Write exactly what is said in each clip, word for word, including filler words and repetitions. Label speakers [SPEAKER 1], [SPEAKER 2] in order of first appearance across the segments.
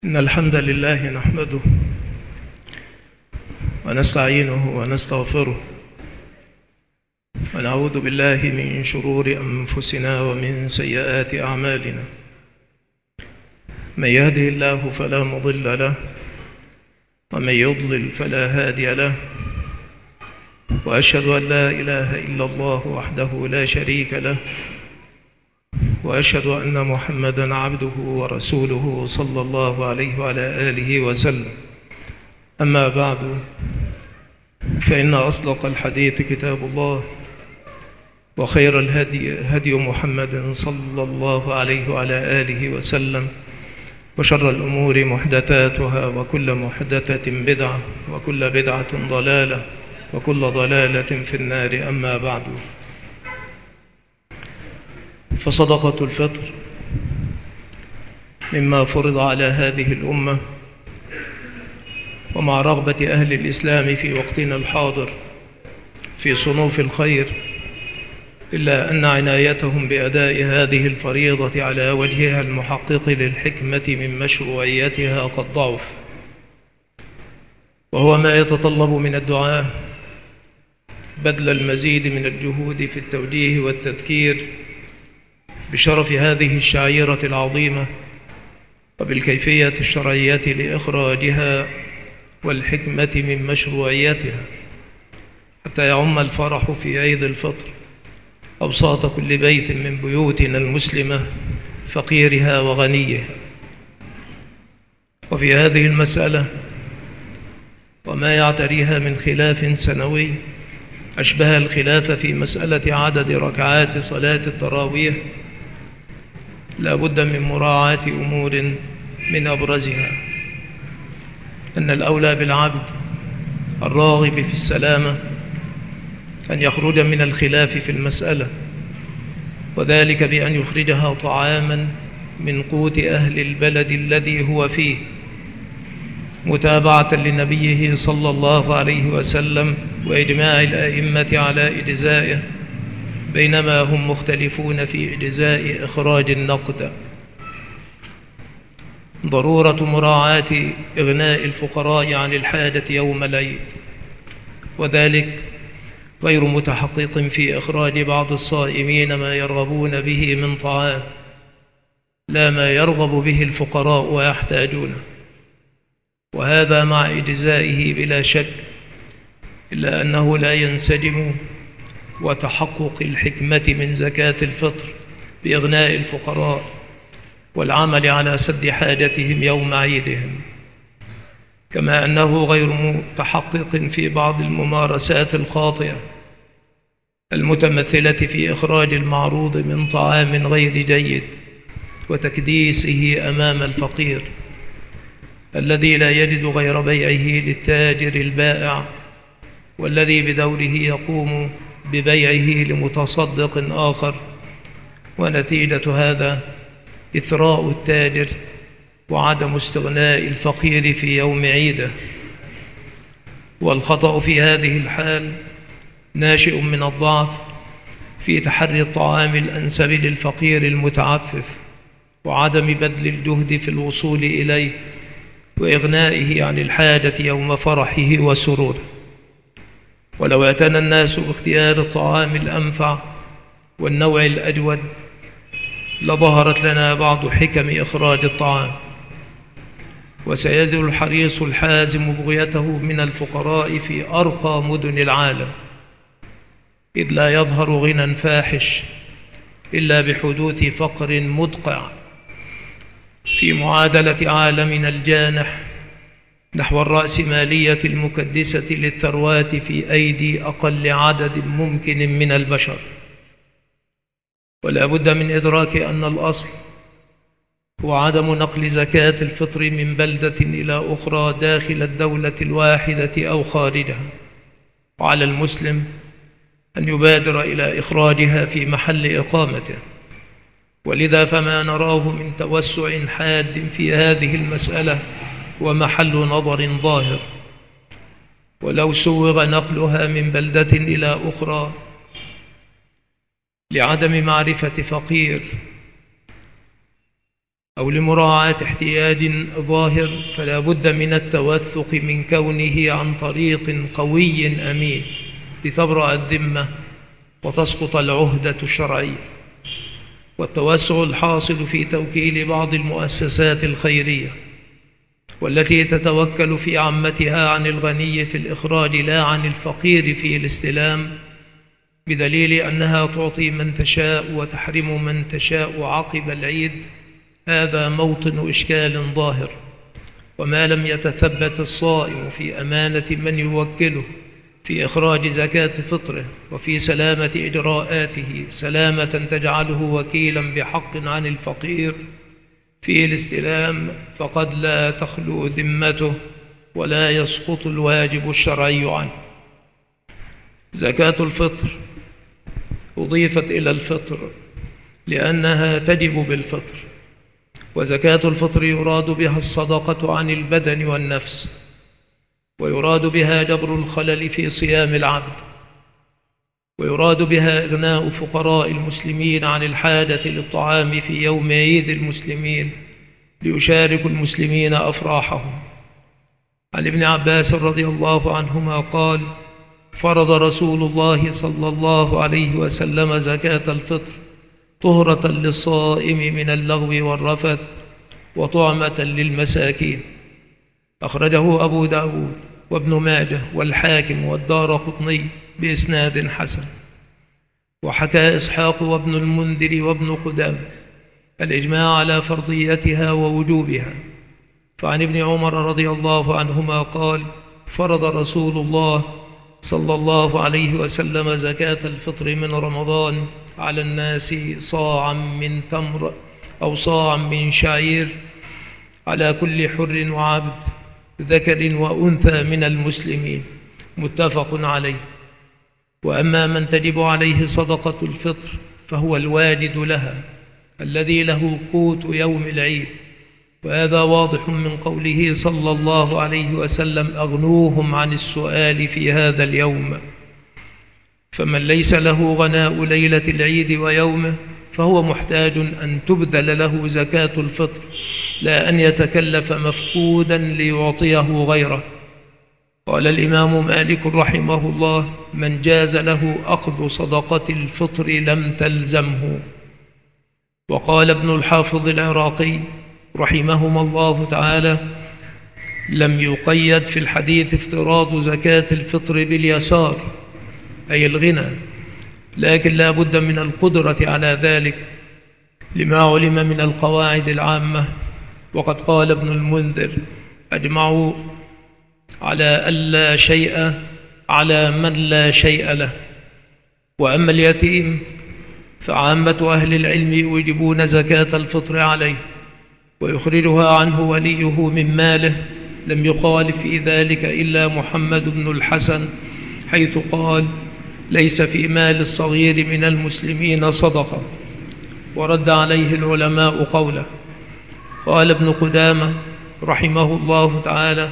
[SPEAKER 1] إن الحمد لله نحمده ونستعينه ونستغفره ونعوذ بالله من شرور أنفسنا ومن سيئات أعمالنا. من يهده الله فلا مضل له ومن يضلل فلا هادي له، وأشهد أن لا إله إلا الله وحده لا شريك له، وأشهد أن محمدًا عبده ورسوله صلى الله عليه وعلى آله وسلم. أما بعد، فإن أصدق الحديث كتاب الله، وخير الهدي هدي محمد صلى الله عليه وعلى آله وسلم، وشر الأمور محدثاتها، وكل محدثة بدعة، وكل بدعة ضلالة، وكل ضلالة في النار. أما بعد، فصدقة الفطر مما فرض على هذه الأمة، ومع رغبة أهل الإسلام في وقتنا الحاضر في صنوف الخير، إلا أن عنايتهم بأداء هذه الفريضة على وجهها المحقق للحكمة من مشروعيتها قد ضعف، وهو ما يتطلب من الدعاة بذل المزيد من الجهود في التوجيه والتذكير بشرف هذه الشعيرة العظيمة، وبالكيفية الشرعية لإخراجها والحكمة من مشروعيتها، حتى يعم الفرح في عيد الفطر أوساط كل بيت من بيوتنا المسلمة، فقيرها وغنيها. وفي هذه المسألة وما يعتريها من خلاف سنوي أشبه الخلاف في مسألة عدد ركعات صلاة التراويح، لا بد من مراعاة أمور من أبرزها أن الأولى بالعبد الراغب في السلامة أن يخرج من الخلاف في المسألة، وذلك بأن يخرجها طعاما من قوت أهل البلد الذي هو فيه، متابعة لنبيه صلى الله عليه وسلم وإجماع الأئمة على إجزائه، بينما هم مختلفون في إجزاء إخراج النقد. ضرورة مراعاة إغناء الفقراء عن الحاجة يوم العيد، وذلك غير متحقق في إخراج بعض الصائمين ما يرغبون به من طعام، لا ما يرغب به الفقراء ويحتاجونه، وهذا مع إجزائه بلا شك، إلا أنه لا ينسجم وتحقق الحكمة من زكاة الفطر بإغناء الفقراء والعمل على سد حاجتهم يوم عيدهم، كما أنه غير متحقق في بعض الممارسات الخاطئة المتمثلة في إخراج المعروض من طعام غير جيد وتكديسه أمام الفقير الذي لا يجد غير بيعه للتاجر البائع، والذي بدوره يقوم ببيعه لمتصدق آخر، ونتيجة هذا إثراء التاجر وعدم استغناء الفقير في يوم عيده. والخطأ في هذه الحال ناشئ من الضعف في تحري الطعام الأنسب للفقير المتعفف، وعدم بذل الجهد في الوصول إليه وإغنائه عن الحاجة يوم فرحه وسروره. ولو اعتنى الناس باختيار الطعام الأنفع والنوع الأجود لظهرت لنا بعض حكم إخراج الطعام، وسيجد الحريص الحازم بغيته من الفقراء في أرقى مدن العالم، إذ لا يظهر غنى فاحش إلا بحدوث فقر مدقع في معادلة عالمنا الجانح نحو الرأسمالية المكدسة للثروات في أيدي أقل عدد ممكن من البشر. ولا بد من إدراك أن الأصل هو عدم نقل زكاة الفطر من بلدة إلى أخرى داخل الدولة الواحدة أو خارجها، وعلى المسلم أن يبادر إلى إخراجها في محل إقامته. ولذا فما نراه من توسع حاد في هذه المسألة ومحل نظر ظاهر، ولو سوغ نقلها من بلدة إلى أخرى لعدم معرفة فقير أو لمراعاة احتياج ظاهر فلا بد من التوثق من كونه عن طريق قوي أمين لتبرأ الذمة وتسقط العهدة الشرعية. والتوسع الحاصل في توكيل بعض المؤسسات الخيرية والتي تتوكل في عامتها عن الغني في الإخراج لا عن الفقير في الاستلام، بدليل أنها تعطي من تشاء وتحرم من تشاء عقب العيد، هذا موطن إشكال ظاهر. وما لم يتثبت الصائم في أمانة من يوكله في إخراج زكاة فطره وفي سلامة إجراءاته سلامة تجعله وكيلا بحق عن الفقير في الاستلام، فقد لا تخلو ذمته ولا يسقط الواجب الشرعي عنه. زكاة الفطر أضيفت إلى الفطر لأنها تجب بالفطر، وزكاة الفطر يراد بها الصدقة عن البدن والنفس، ويراد بها جبر الخلل في صيام العبد، ويراد بها إغناء فقراء المسلمين عن الحاجة للطعام في يوم عيد المسلمين ليشارك المسلمين أفراحهم. عن ابن عباس رضي الله عنهما قال: فرض رسول الله صلى الله عليه وسلم زكاة الفطر طهرة للصائم من اللغو والرفث وطعمة للمساكين. أخرجه أبو داود وابن ماجه والحاكم والدارقطني بإسناد حسن. وحكى إسحاق وابن المنذر وابن قدامة الإجماع على فرضيتها ووجوبها. فعن ابن عمر رضي الله عنهما قال: فرض رسول الله صلى الله عليه وسلم زكاة الفطر من رمضان على الناس صاعا من تمر أو صاعا من شعير على كل حر وعبد ذكر وأنثى من المسلمين، متفق عليه. وأما من تجب عليه صدقة الفطر فهو الواجد لها الذي له قوت يوم العيد، وهذا واضح من قوله صلى الله عليه وسلم: أغنوهم عن السؤال في هذا اليوم. فمن ليس له غناء ليلة العيد ويومه فهو محتاج أن تبذل له زكاة الفطر، لا أن يتكلف مفقودا ليعطيه غيره. قال الإمام مالك رحمه الله: من جاز له أخذ صدقة الفطر لم تلزمه. وقال ابن الحافظ العراقي رحمهما الله تعالى: لم يقيد في الحديث افتراض زكاة الفطر باليسار أي الغنى، لكن لا بد من القدرة على ذلك لما علم من القواعد العامة. وقد قال ابن المنذر: أجمعوا على ألا شيء على من لا شيء له. وأما اليتيم فعامة أهل العلم يوجبون زكاة الفطر عليه ويخرجها عنه وليه من ماله، لم يخالف في ذلك إلا محمد بن الحسن حيث قال: ليس في مال الصغير من المسلمين صدقة. ورد عليه العلماء قوله. قال ابن قدامة رحمه الله تعالى: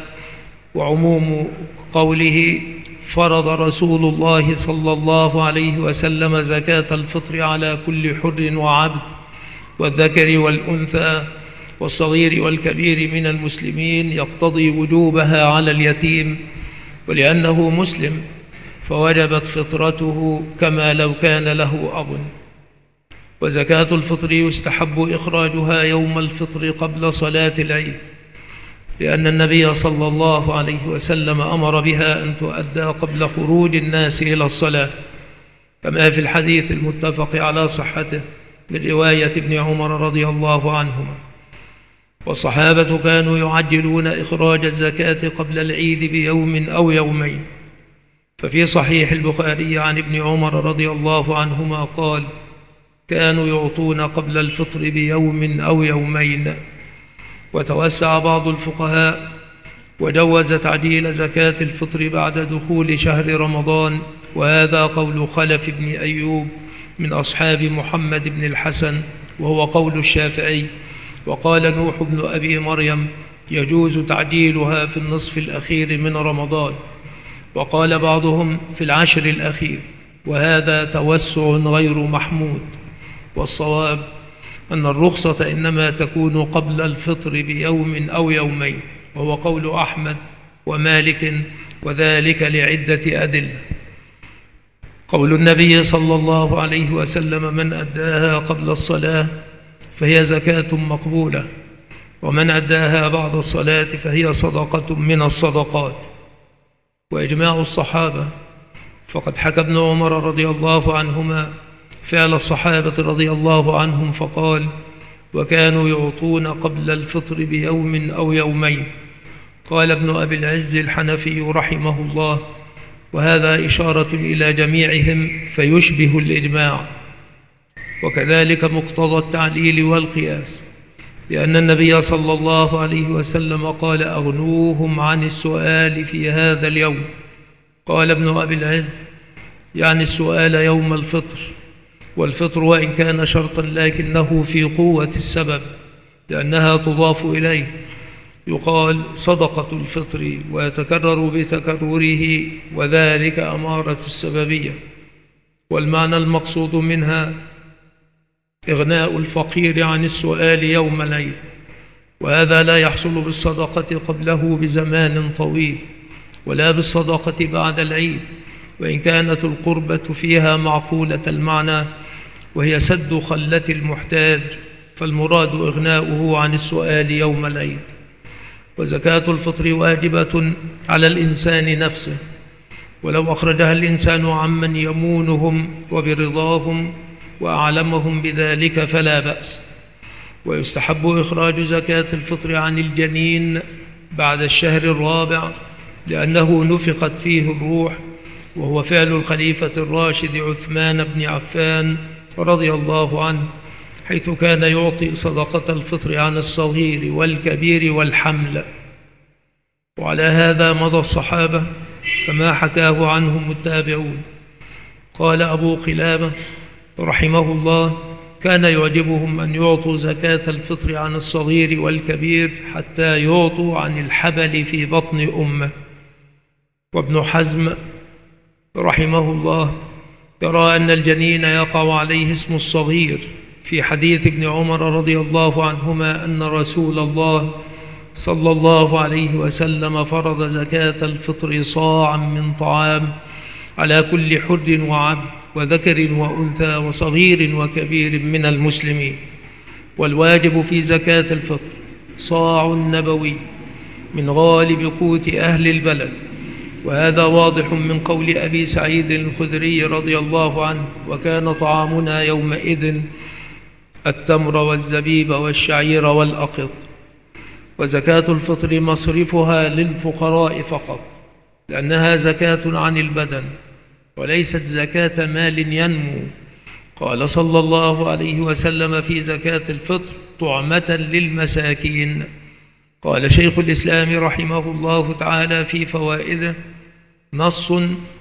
[SPEAKER 1] وعموم قوله فرض رسول الله صلى الله عليه وسلم زكاة الفطر على كل حر وعبد والذكر والأنثى والصغير والكبير من المسلمين يقتضي وجوبها على اليتيم، ولأنه مسلم فوجبت فطرته كما لو كان له أب. وزكاة الفطر يستحب إخراجها يوم الفطر قبل صلاة العيد، لأن النبي صلى الله عليه وسلم أمر بها أن تؤدى قبل خروج الناس إلى الصلاة، كما في الحديث المتفق على صحته من رواية ابن عمر رضي الله عنهما. والصحابة كانوا يعجلون إخراج الزكاة قبل العيد بيوم أو يومين. ففي صحيح البخاري عن ابن عمر رضي الله عنهما قال: كانوا يعطون قبل الفطر بيوم أو يومين. وتوسع بعض الفقهاء وجوز تعجيل زكاة الفطر بعد دخول شهر رمضان، وهذا قول خلف بن أيوب من أصحاب محمد بن الحسن، وهو قول الشافعي. وقال نوح بن أبي مريم: يجوز تعجيلها في النصف الأخير من رمضان. وقال بعضهم في العشر الأخير، وهذا توسع غير محمود. والصواب أن الرخصة إنما تكون قبل الفطر بيوم أو يومين، وهو قول أحمد ومالك، وذلك لعدة أدلة. قول النبي صلى الله عليه وسلم: من أداها قبل الصلاة فهي زكاة مقبولة، ومن أداها بعد الصلاة فهي صدقة من الصدقات. وإجماع الصحابة، فقد حكى ابن عمر رضي الله عنهما فعل الصحابة رضي الله عنهم فقال: وكانوا يعطون قبل الفطر بيوم أو يومين. قال ابن أبي العز الحنفي رحمه الله: وهذا إشارة إلى جميعهم فيشبه الإجماع، وكذلك مقتضى التعليل والقياس، لأن النبي صلى الله عليه وسلم قال: أغنوهم عن السؤال في هذا اليوم. قال ابن أبي العز: يعني السؤال يوم الفطر، والفطر وإن كان شرطا لكنه في قوة السبب، لأنها تضاف إليه، يقال صدقة الفطر ويتكرر بتكرره، وذلك أمارة السببية. والمعنى المقصود منها إغناء الفقير عن السؤال يوم العيد، وهذا لا يحصل بالصدقة قبله بزمان طويل، ولا بالصدقة بعد العيد، وإن كانت القربة فيها معقولة المعنى، وهي سد خلة المحتاج، فالمراد إغناؤه عن السؤال يوم العيد. وزكاة الفطر واجبة على الإنسان نفسه، ولو أخرجها الإنسان عمن يمونهم وبرضاهم وأعلمهم بذلك فلا بأس. ويستحب إخراج زكاة الفطر عن الجنين بعد الشهر الرابع، لأنه نفخت فيه الروح، وهو فعل الخليفة الراشد عثمان بن عفان رضي الله عنه، حيث كان يعطي صدقة الفطر عن الصغير والكبير والحمل. وعلى هذا مضى الصحابة كما حكاه عنهم التابعون. قال أبو قلابة رحمه الله: كان يعجبهم أن يعطوا زكاة الفطر عن الصغير والكبير حتى يعطوا عن الحبل في بطن أمه. وابن حزم رحمه الله يرى أن الجنين يقع عليه اسم الصغير، في حديث ابن عمر رضي الله عنهما أن رسول الله صلى الله عليه وسلم فرض زكاة الفطر صاعا من طعام على كل حر وعبد وذكر وأنثى وصغير وكبير من المسلمين. والواجب في زكاة الفطر صاع نبوي من غالب قوت أهل البلد، وهذا واضح من قول أبي سعيد الخدري رضي الله عنه: وكان طعامنا يومئذ التمر والزبيب والشعير والأقط. وزكاة الفطر مصرفها للفقراء فقط، لأنها زكاة عن البدن وليست زكاة مال ينمو. قال صلى الله عليه وسلم في زكاة الفطر: طعمة للمساكين. قال شيخ الإسلام رحمه الله تعالى في فوائده: نص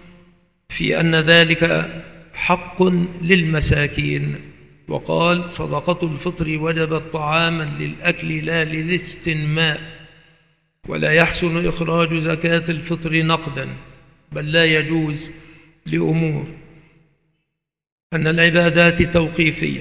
[SPEAKER 1] في أن ذلك حق للمساكين. وقال: صدقة الفطر وجبت طعاما للأكل لا للاستنماء. ولا يحسن إخراج زكاة الفطر نقدا، بل لا يجوز لأمور: أن العبادات توقيفية،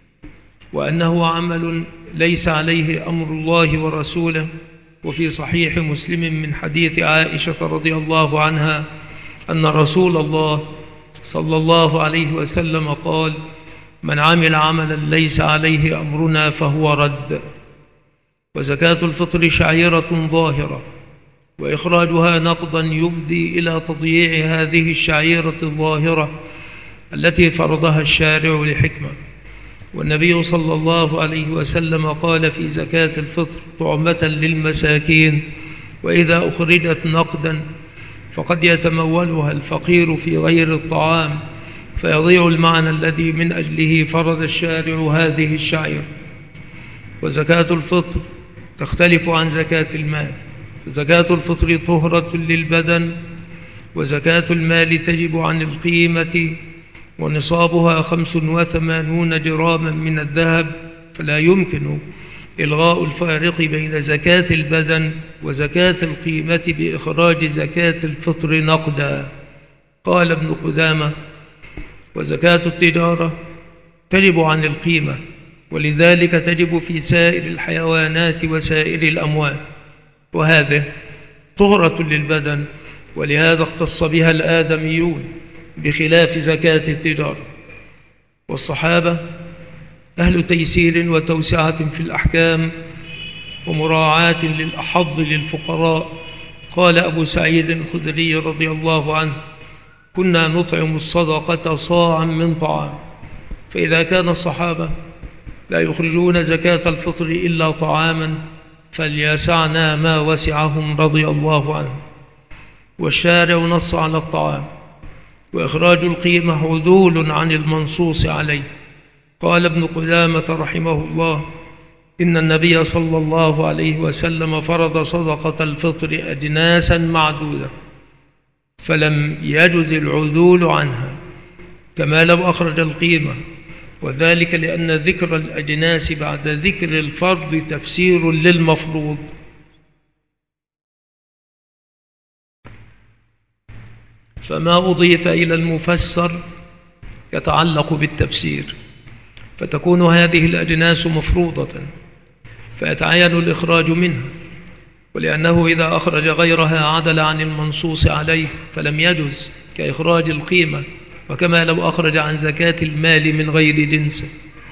[SPEAKER 1] وأنه عمل ليس عليه أمر الله ورسوله. وفي صحيح مسلم من حديث عائشة رضي الله عنها أن رسول الله صلى الله عليه وسلم قال: من عمل عملا ليس عليه أمرنا فهو رد. وزكاة الفطر شعيرة ظاهرة، وإخراجها نقضا يفضي إلى تضييع هذه الشعيرة الظاهرة التي فرضها الشارع لحكمة. والنبي صلى الله عليه وسلم قال في زكاة الفطر: طعمة للمساكين. وإذا أخرجت نقدا فقد يتمولها الفقير في غير الطعام، فيضيع المعنى الذي من أجله فرض الشارع هذه الشعيرة. وزكاة الفطر تختلف عن زكاة المال، فزكاة الفطر طهرة للبدن، وزكاة المال تجب عن القيمة، ونصابها خمس وثمانون جراما من الذهب، فلا يمكن إلغاء الفارق بين زكاة البدن وزكاة القيمة بإخراج زكاة الفطر نقدا. قال ابن قدامة: وزكاة التجارة تجب عن القيمة، ولذلك تجب في سائر الحيوانات وسائر الأموال، وهذه طهرة للبدن، ولهذا اختص بها الآدميون بخلاف زكاة التجارة. والصحابة أهل تيسير وتوسعة في الأحكام ومراعاة للأحظ للفقراء. قال أبو سعيد الخدري رضي الله عنه: كنا نطعم الصدقة صاعا من طعام، فإذا كان الصحابة لا يخرجون زكاة الفطر إلا طعاما فليسعنا ما وسعهم رضي الله عنه. والشارع نص على الطعام، وإخراج القيمة عدول عن المنصوص عليه. قال ابن قدامة رحمه الله: إن النبي صلى الله عليه وسلم فرض صدقة الفطر أجناسا معدودة فلم يجز العدول عنها كما لو أخرج القيمة، وذلك لأن ذكر الأجناس بعد ذكر الفرض تفسير للمفروض. فما أضيف إلى المفسر يتعلق بالتفسير، فتكون هذه الأجناس مفروضة فيتعين الإخراج منها، ولأنه إذا أخرج غيرها عدل عن المنصوص عليه فلم يجز كإخراج القيمة، وكما لو أخرج عن زكاة المال من غير جنسه.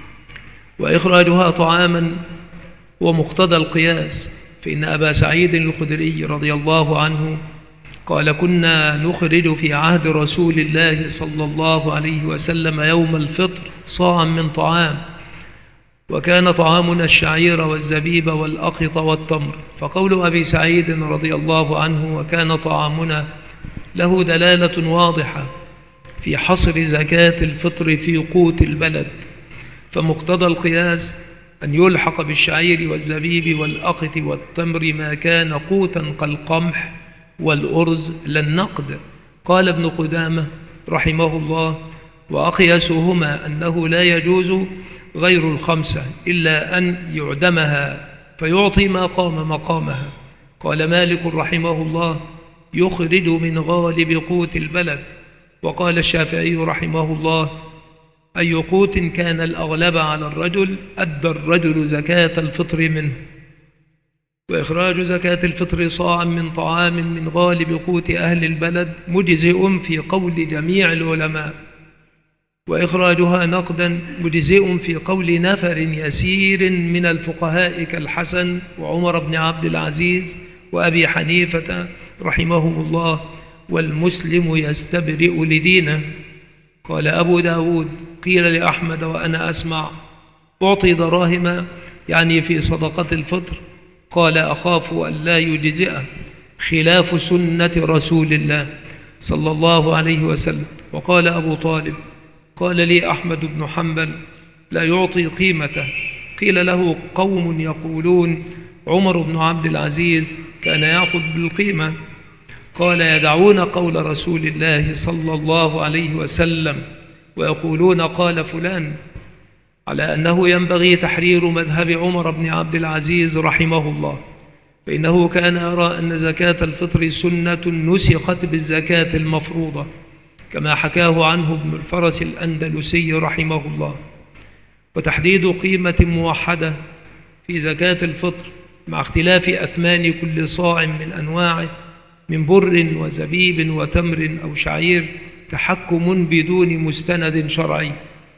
[SPEAKER 1] وإخراجها طعاما هو مقتضى القياس، فإن أبا سعيد الخدري رضي الله عنه قال: كنا نخرج في عهد رسول الله صلى الله عليه وسلم يوم الفطر صاعا من طعام، وكان طعامنا الشعير والزبيب والأقط والتمر. فقول أبي سعيد رضي الله عنه وكان طعامنا له دلالة واضحة في حصر زكاة الفطر في قوت البلد، فمقتضى القياس أن يلحق بالشعير والزبيب والأقط والتمر ما كان قوتا كالقمح والأرز لا النقد. قال ابن قدامة رحمه الله: وأقيسهما أنه لا يجوز غير الخمسة إلا أن يعدمها فيعطي ما قام مقامها. قال مالك رحمه الله: يخرج من غالب قوت البلد. وقال الشافعي رحمه الله: أي قوت كان الأغلب على الرجل أدى الرجل زكاة الفطر منه. وإخراج زكاة الفطر صاعا من طعام من غالب قوت أهل البلد مجزئ في قول جميع العلماء، وإخراجها نقدا مجزئ في قول نفر يسير من الفقهاء كالحسن وعمر بن عبد العزيز وأبي حنيفة رحمهم الله، والمسلم يستبرئ لدينه. قال أبو داود: قيل لأحمد وأنا أسمع: أعطي دراهم يعني في صدقة الفطر؟ قال: أخاف أن لا يجزئه، خلاف سنة رسول الله صلى الله عليه وسلم. وقال أبو طالب: قال لي أحمد بن حنبل: لا يعطي قيمته. قيل له: قوم يقولون عمر بن عبد العزيز كان يأخذ بالقيمة. قال: يدعون قول رسول الله صلى الله عليه وسلم ويقولون قال فلان، على أنه ينبغي تحرير مذهب عمر بن عبد العزيز رحمه الله، فإنه كان يرى أن زكاة الفطر سنة نسخت بالزكاة المفروضة، كما حكاه عنه ابن الفرس الأندلسي رحمه الله. وتحديد قيمة موحدة في زكاة الفطر مع اختلاف أثمان كل صاع من أنواعه من بر وزبيب وتمر أو شعير تحكم بدون مستند شرعي.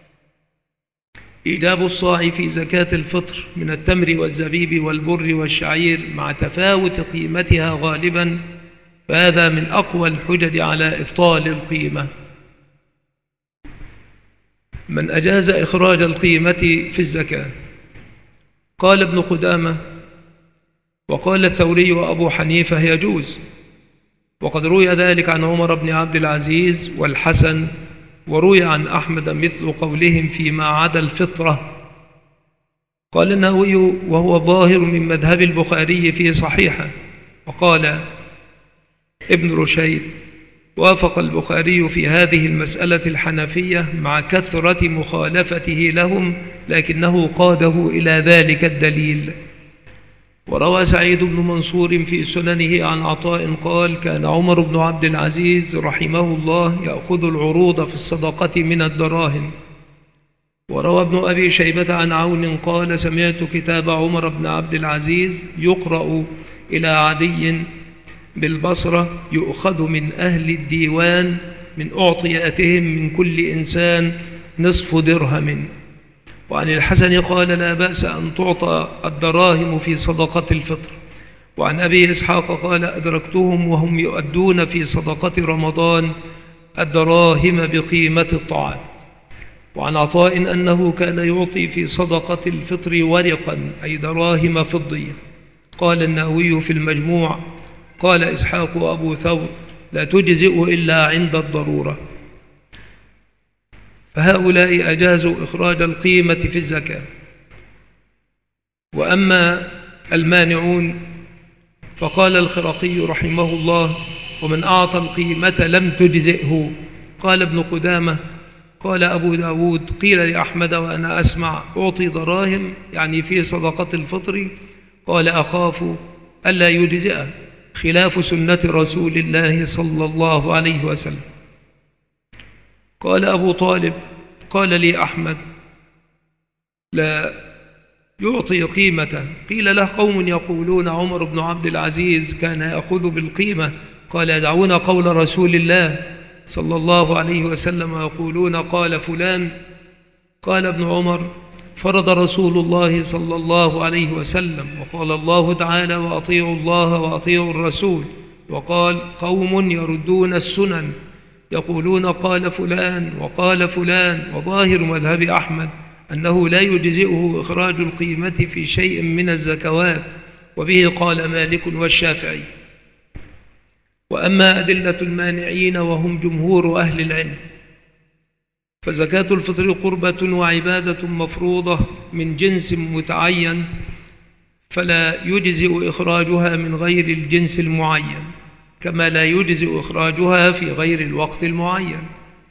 [SPEAKER 1] إيجاب الصاع في زكاة الفطر من التمر والزبيب والبر والشعير مع تفاوت قيمتها غالبا، فهذا من أقوى الحجج على إبطال القيمة. من أجاز إخراج القيمة في الزكاة؟ قال ابن قدامة وقال الثوري وأبو حنيفة: يجوز، وقد روي ذلك عن عمر بن عبد العزيز والحسن، وروي عن أحمد مثل قولهم فيما عدا الفطرة. قال النووي وهو ظاهر من مذهب البخاري في صحيحه. وقال ابن رشيد: وافق البخاري في هذه المسألة الحنفية مع كثرة مخالفته لهم، لكنه قاده إلى ذلك الدليل. وروى سعيد بن منصور في سننه عن عطاء قال: كان عمر بن عبد العزيز رحمه الله يأخذ العروض في الصدقة من الدراهم، وروى ابن أبي شيبة عن عون قال سمعت كتاب عمر بن عبد العزيز يقرأ إلى عدي بالبصرة يؤخذ من أهل الديوان من أعطياتهم من كل إنسان نصف درهم. وعن الحسن قال لا بأس أن تعطى الدراهم في صدقة الفطر. وعن أبي إسحاق قال أدركتهم وهم يؤدون في صدقة رمضان الدراهم بقيمة الطعام. وعن عطاء أنه كان يعطي في صدقة الفطر ورقا أي دراهم فضية. قال النووي في المجموع قال إسحاق وأبو ثور لا تجزئ إلا عند الضرورة. فهؤلاء أجازوا إخراج القيمة في الزكاة. وأما المانعون فقال الخرقي رحمه الله ومن أعطى القيمة لم تجزئه. قال ابن قدامة قال أبو داود قيل لأحمد وأنا أسمع أعطي دراهم يعني في صدقة الفطر قال أخاف ألا يجزئه خلاف سنة رسول الله صلى الله عليه وسلم. قال أبو طالب قال لي أحمد لا يعطي قيمة. قيل له قوم يقولون عمر بن عبد العزيز كان يأخذ بالقيمة. قال يدعون قول رسول الله صلى الله عليه وسلم ويقولون قال فلان. قال ابن عمر فرض رسول الله صلى الله عليه وسلم وقال الله تعالى وأطيعوا الله وأطيعوا الرسول وقال قوم يردون السنن يقولون قال فلان وقال فلان. وظاهر مذهب أحمد أنه لا يجزئه إخراج القيمة في شيء من الزكوات وبه قال مالك والشافعي. وأما أدلة المانعين وهم جمهور أهل العلم فزكاة الفطر قربة وعبادة مفروضة من جنس متعين فلا يجزئ إخراجها من غير الجنس المعين كما لا يجزئ إخراجها في غير الوقت المعين.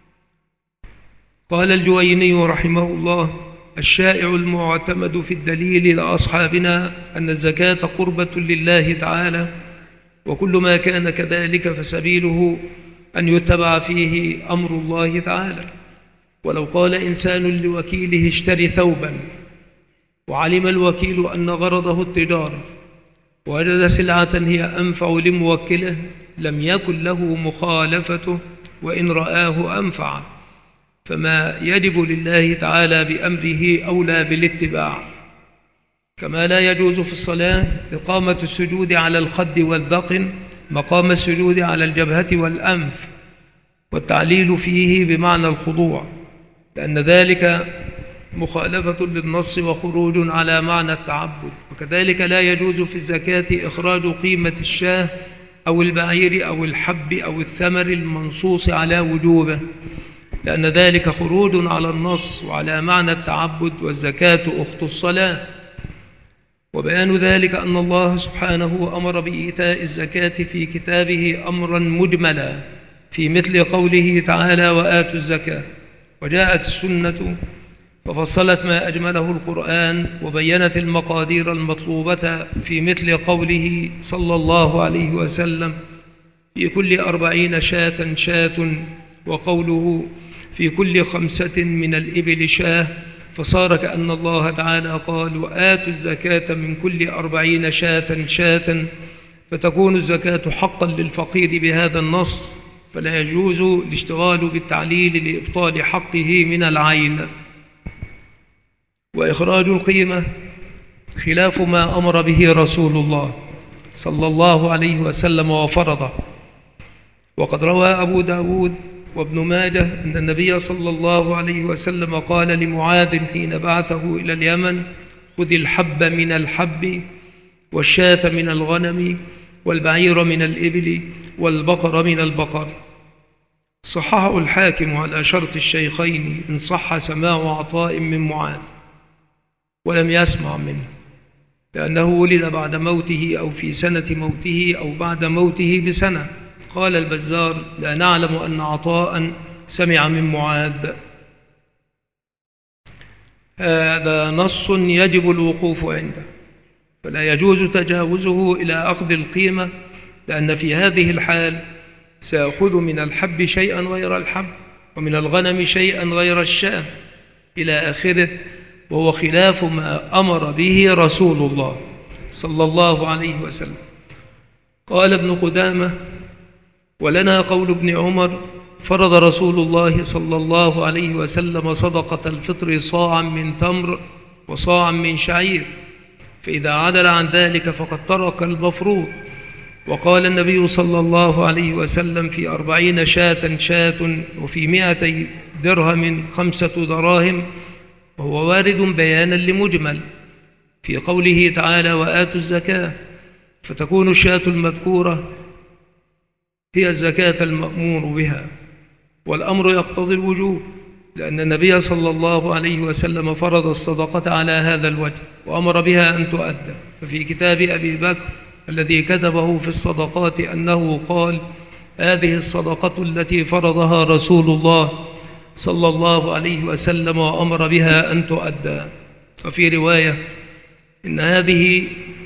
[SPEAKER 1] قال الجويني رحمه الله الشائع المعتمد في الدليل لأصحابنا أن الزكاة قربة لله تعالى وكل ما كان كذلك فسبيله أن يتبع فيه أمر الله تعالى. ولو قال إنسان لوكيله اشتري ثوبا وعلم الوكيل أن غرضه التجارة ووجد سلعة هي أنفع لموكله لم يكن له مخالفته وإن رآه أنفع فما يجب لله تعالى بأمره أولى بالاتباع. كما لا يجوز في الصلاة إقامة السجود على الخد والذقن مقام السجود على الجبهة والأنف والتعليل فيه بمعنى الخضوع لأن ذلك مخالفة للنص وخروج على معنى التعبد. وكذلك لا يجوز في الزكاة إخراج قيمة الشاة أو البعير أو الحب أو الثمر المنصوص على وجوبه لأن ذلك خروج على النص وعلى معنى التعبد والزكاة أخت الصلاة. وبيان ذلك أن الله سبحانه أمر بإيتاء الزكاة في كتابه أمرا مجملا في مثل قوله تعالى وآتوا الزكاة. وجاءت السنة ففصلت ما أجمله القرآن وبينت المقادير المطلوبة في مثل قوله صلى الله عليه وسلم في كل أربعين شاة شاة وقوله في كل خمسة من الإبل شاة فصار كأن الله تعالى قال وآتوا الزكاة من كل أربعين شاة شاة فتكون الزكاة حقا للفقير بهذا النص فلا يجوز الاشتغال بالتعليل لإبطال حقه من العين. وإخراج القيمة خلاف ما أمر به رسول الله صلى الله عليه وسلم وفرضه. وقد روى أبو داود وابن ماجه أن النبي صلى الله عليه وسلم قال لمعاذ حين بعثه إلى اليمن خذ الحب من الحب والشاة من الغنم والبعير من الإبل والبقر من البقر. صححه الحاكم على شرط الشيخين إن صح سماع عطاء من معاذ ولم يسمع منه لأنه ولد بعد موته أو في سنة موته أو بعد موته بسنة. قال البزار لا نعلم أن عطاء سمع من معاذ. هذا نص يجب الوقوف عنده فلا يجوز تجاوزه إلى أخذ القيمة لأن في هذه الحال سيأخذ من الحب شيئا غير الحب ومن الغنم شيئا غير الشاة إلى آخره، وهو خلاف ما أمر به رسول الله صلى الله عليه وسلم. قال ابن قدامة: ولنا قول ابن عمر: فرض رسول الله صلى الله عليه وسلم صدقة الفطر صاعا من تمر وصاعا من شعير، فإذا عدل عن ذلك فقد ترك المفروض. وقال النبي صلى الله عليه وسلم: في أربعين شاة شاة، وفي مائتي درهم خمسة دراهم، وهو وارد بيانا لمجمل في قوله تعالى: وآتوا الزكاة، فتكون الشاة المذكورة هي الزكاة المأمور بها، والأمر يقتضي الوجوب، لأن النبي صلى الله عليه وسلم فرض الصدقة على هذا الوجه وأمر بها أن تؤدى. ففي كتاب أبي بكر الذي كتبه في الصدقات أنه قال: هذه الصدقة التي فرضها رسول الله صلى الله عليه وسلم وأمر بها أن تؤدى. وفي رواية: إن هذه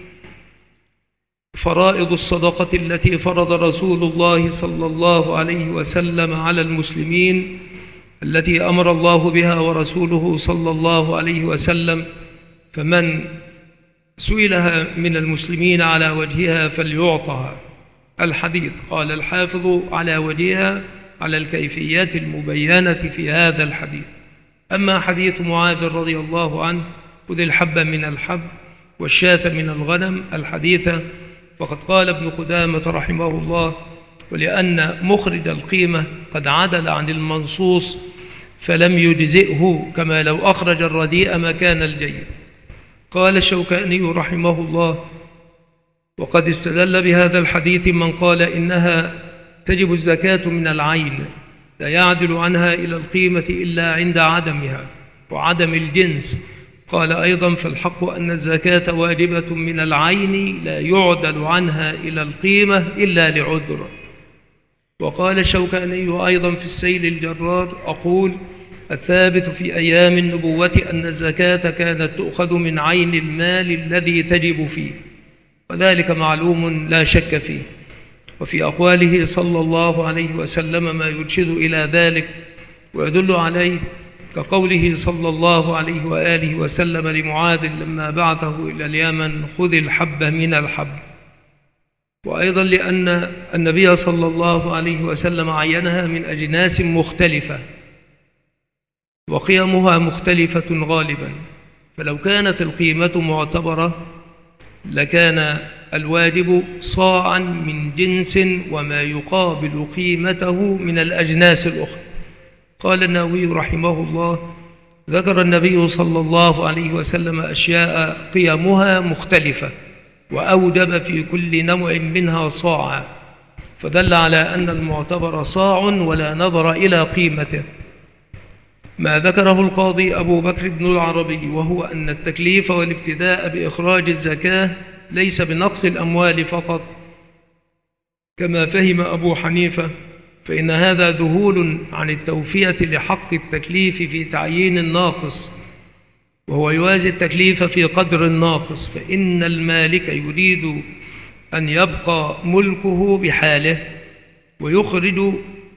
[SPEAKER 1] فرائض الصدقة التي فرض رسول الله صلى الله عليه وسلم على المسلمين، التي أمر الله بها ورسوله صلى الله عليه وسلم، فمن سئلها من المسلمين على وجهها فليعطها. الحديث. قال الحافظ: على وجهها، على الكيفيات المبينة في هذا الحديث. أما حديث معاذ رضي الله عنه: خذ الحب من الحب والشاة من الغنم، الحديث، فقد قال ابن قدامة رحمه الله: ولأن مخرج القيمة قد عدل عن المنصوص فلم يجزئه، كما لو أخرج الرديء مكان الجيد. قال الشوكاني رحمه الله: وقد استدل بهذا الحديث من قال إنها تجب الزكاة من العين، لا يعدل عنها إلى القيمة إلا عند عدمها وعدم الجنس. قال أيضا: فالحق أن الزكاة واجبة من العين لا يعدل عنها إلى القيمة إلا لعذر. وقال الشوكاني أيضا في السيل الجرار: أقول: الثابت في أيام النبوة أن الزكاة كانت تؤخذ من عين المال الذي تجب فيه، وذلك معلوم لا شك فيه. وفي أقواله صلى الله عليه وسلم ما يرشد إلى ذلك ويدل عليه، كقوله صلى الله عليه وآله وسلم لمعاذ لما بعثه إلى اليمن: خذ الحب من الحب. وأيضا لأن النبي صلى الله عليه وسلم عينها من أجناس مختلفة وقيمها مختلفة غالبا، فلو كانت القيمة معتبرة لكان الواجب صاعا من جنس وما يقابل قيمته من الأجناس الأخرى. قال النووي رحمه الله: ذكر النبي صلى الله عليه وسلم أشياء قيمها مختلفة، وأوجب في كل نوع منها صاعا، فدل على أن المعتبر صاع ولا نظر إلى قيمته. ما ذكره القاضي أبو بكر بن العربي، وهو أن التكليف والابتداء بإخراج الزكاة ليس بنقص الأموال فقط كما فهم أبو حنيفة، فإن هذا ذهول عن التوفية لحق التكليف في تعيين الناقص، وهو يوازي التكليف في قدر الناقص، فإن المالك يريد أن يبقى ملكه بحاله ويخرج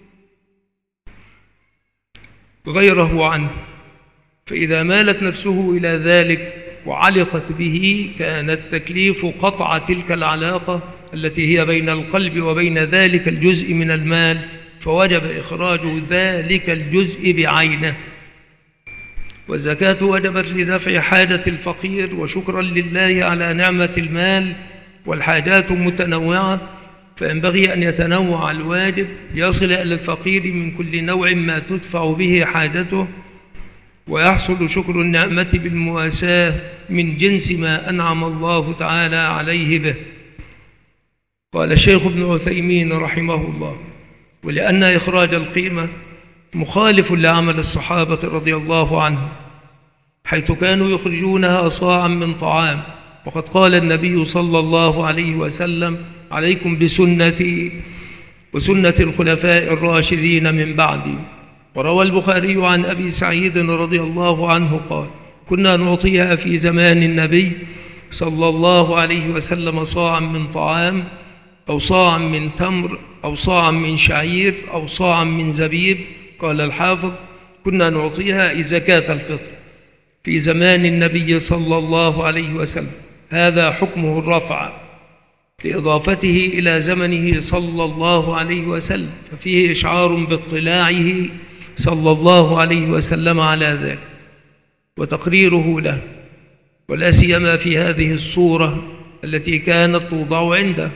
[SPEAKER 1] غيره عنه، فإذا مالت نفسه إلى ذلك وعلقت به كان التكليف قطع تلك العلاقة التي هي بين القلب وبين ذلك الجزء من المال، فوجب إخراج ذلك الجزء بعينه. والزكاة وجبت لدفع حاجة الفقير وشكرا لله على نعمة المال، والحاجات متنوعة، فينبغي أن يتنوع الواجب ليصل إلى الفقير من كل نوع ما تدفع به حاجته، ويحصل شكر النعمة بالمواساة من جنس ما أنعم الله تعالى عليه به. قال الشيخ ابن عثيمين رحمه الله: ولأن إخراج القيمة مخالف لعمل الصحابة رضي الله عنهم، حيث كانوا يخرجونها صاعا من طعام، وقد قال النبي صلى الله عليه وسلم: عليكم بسنتي وسنة الخلفاء الراشدين من بعدي. وروى البخاري عن أبي سعيد رضي الله عنه قال: كنا نعطيها في زمان النبي صلى الله عليه وسلم صاعا من طعام، أو صاعا من تمر، أو صاعا من شعير، أو صاعا من زبيب. قال الحافظ: كنا نعطيها زكاة الفطر في زمان النبي صلى الله عليه وسلم. هذا حكمه الرفع لإضافته إلى زمنه صلى الله عليه وسلم، ففيه إشعار باطلاعه صلى الله عليه وسلم على ذلك وتقريره له، ولا سيما في هذه الصورة التي كانت توضع عنده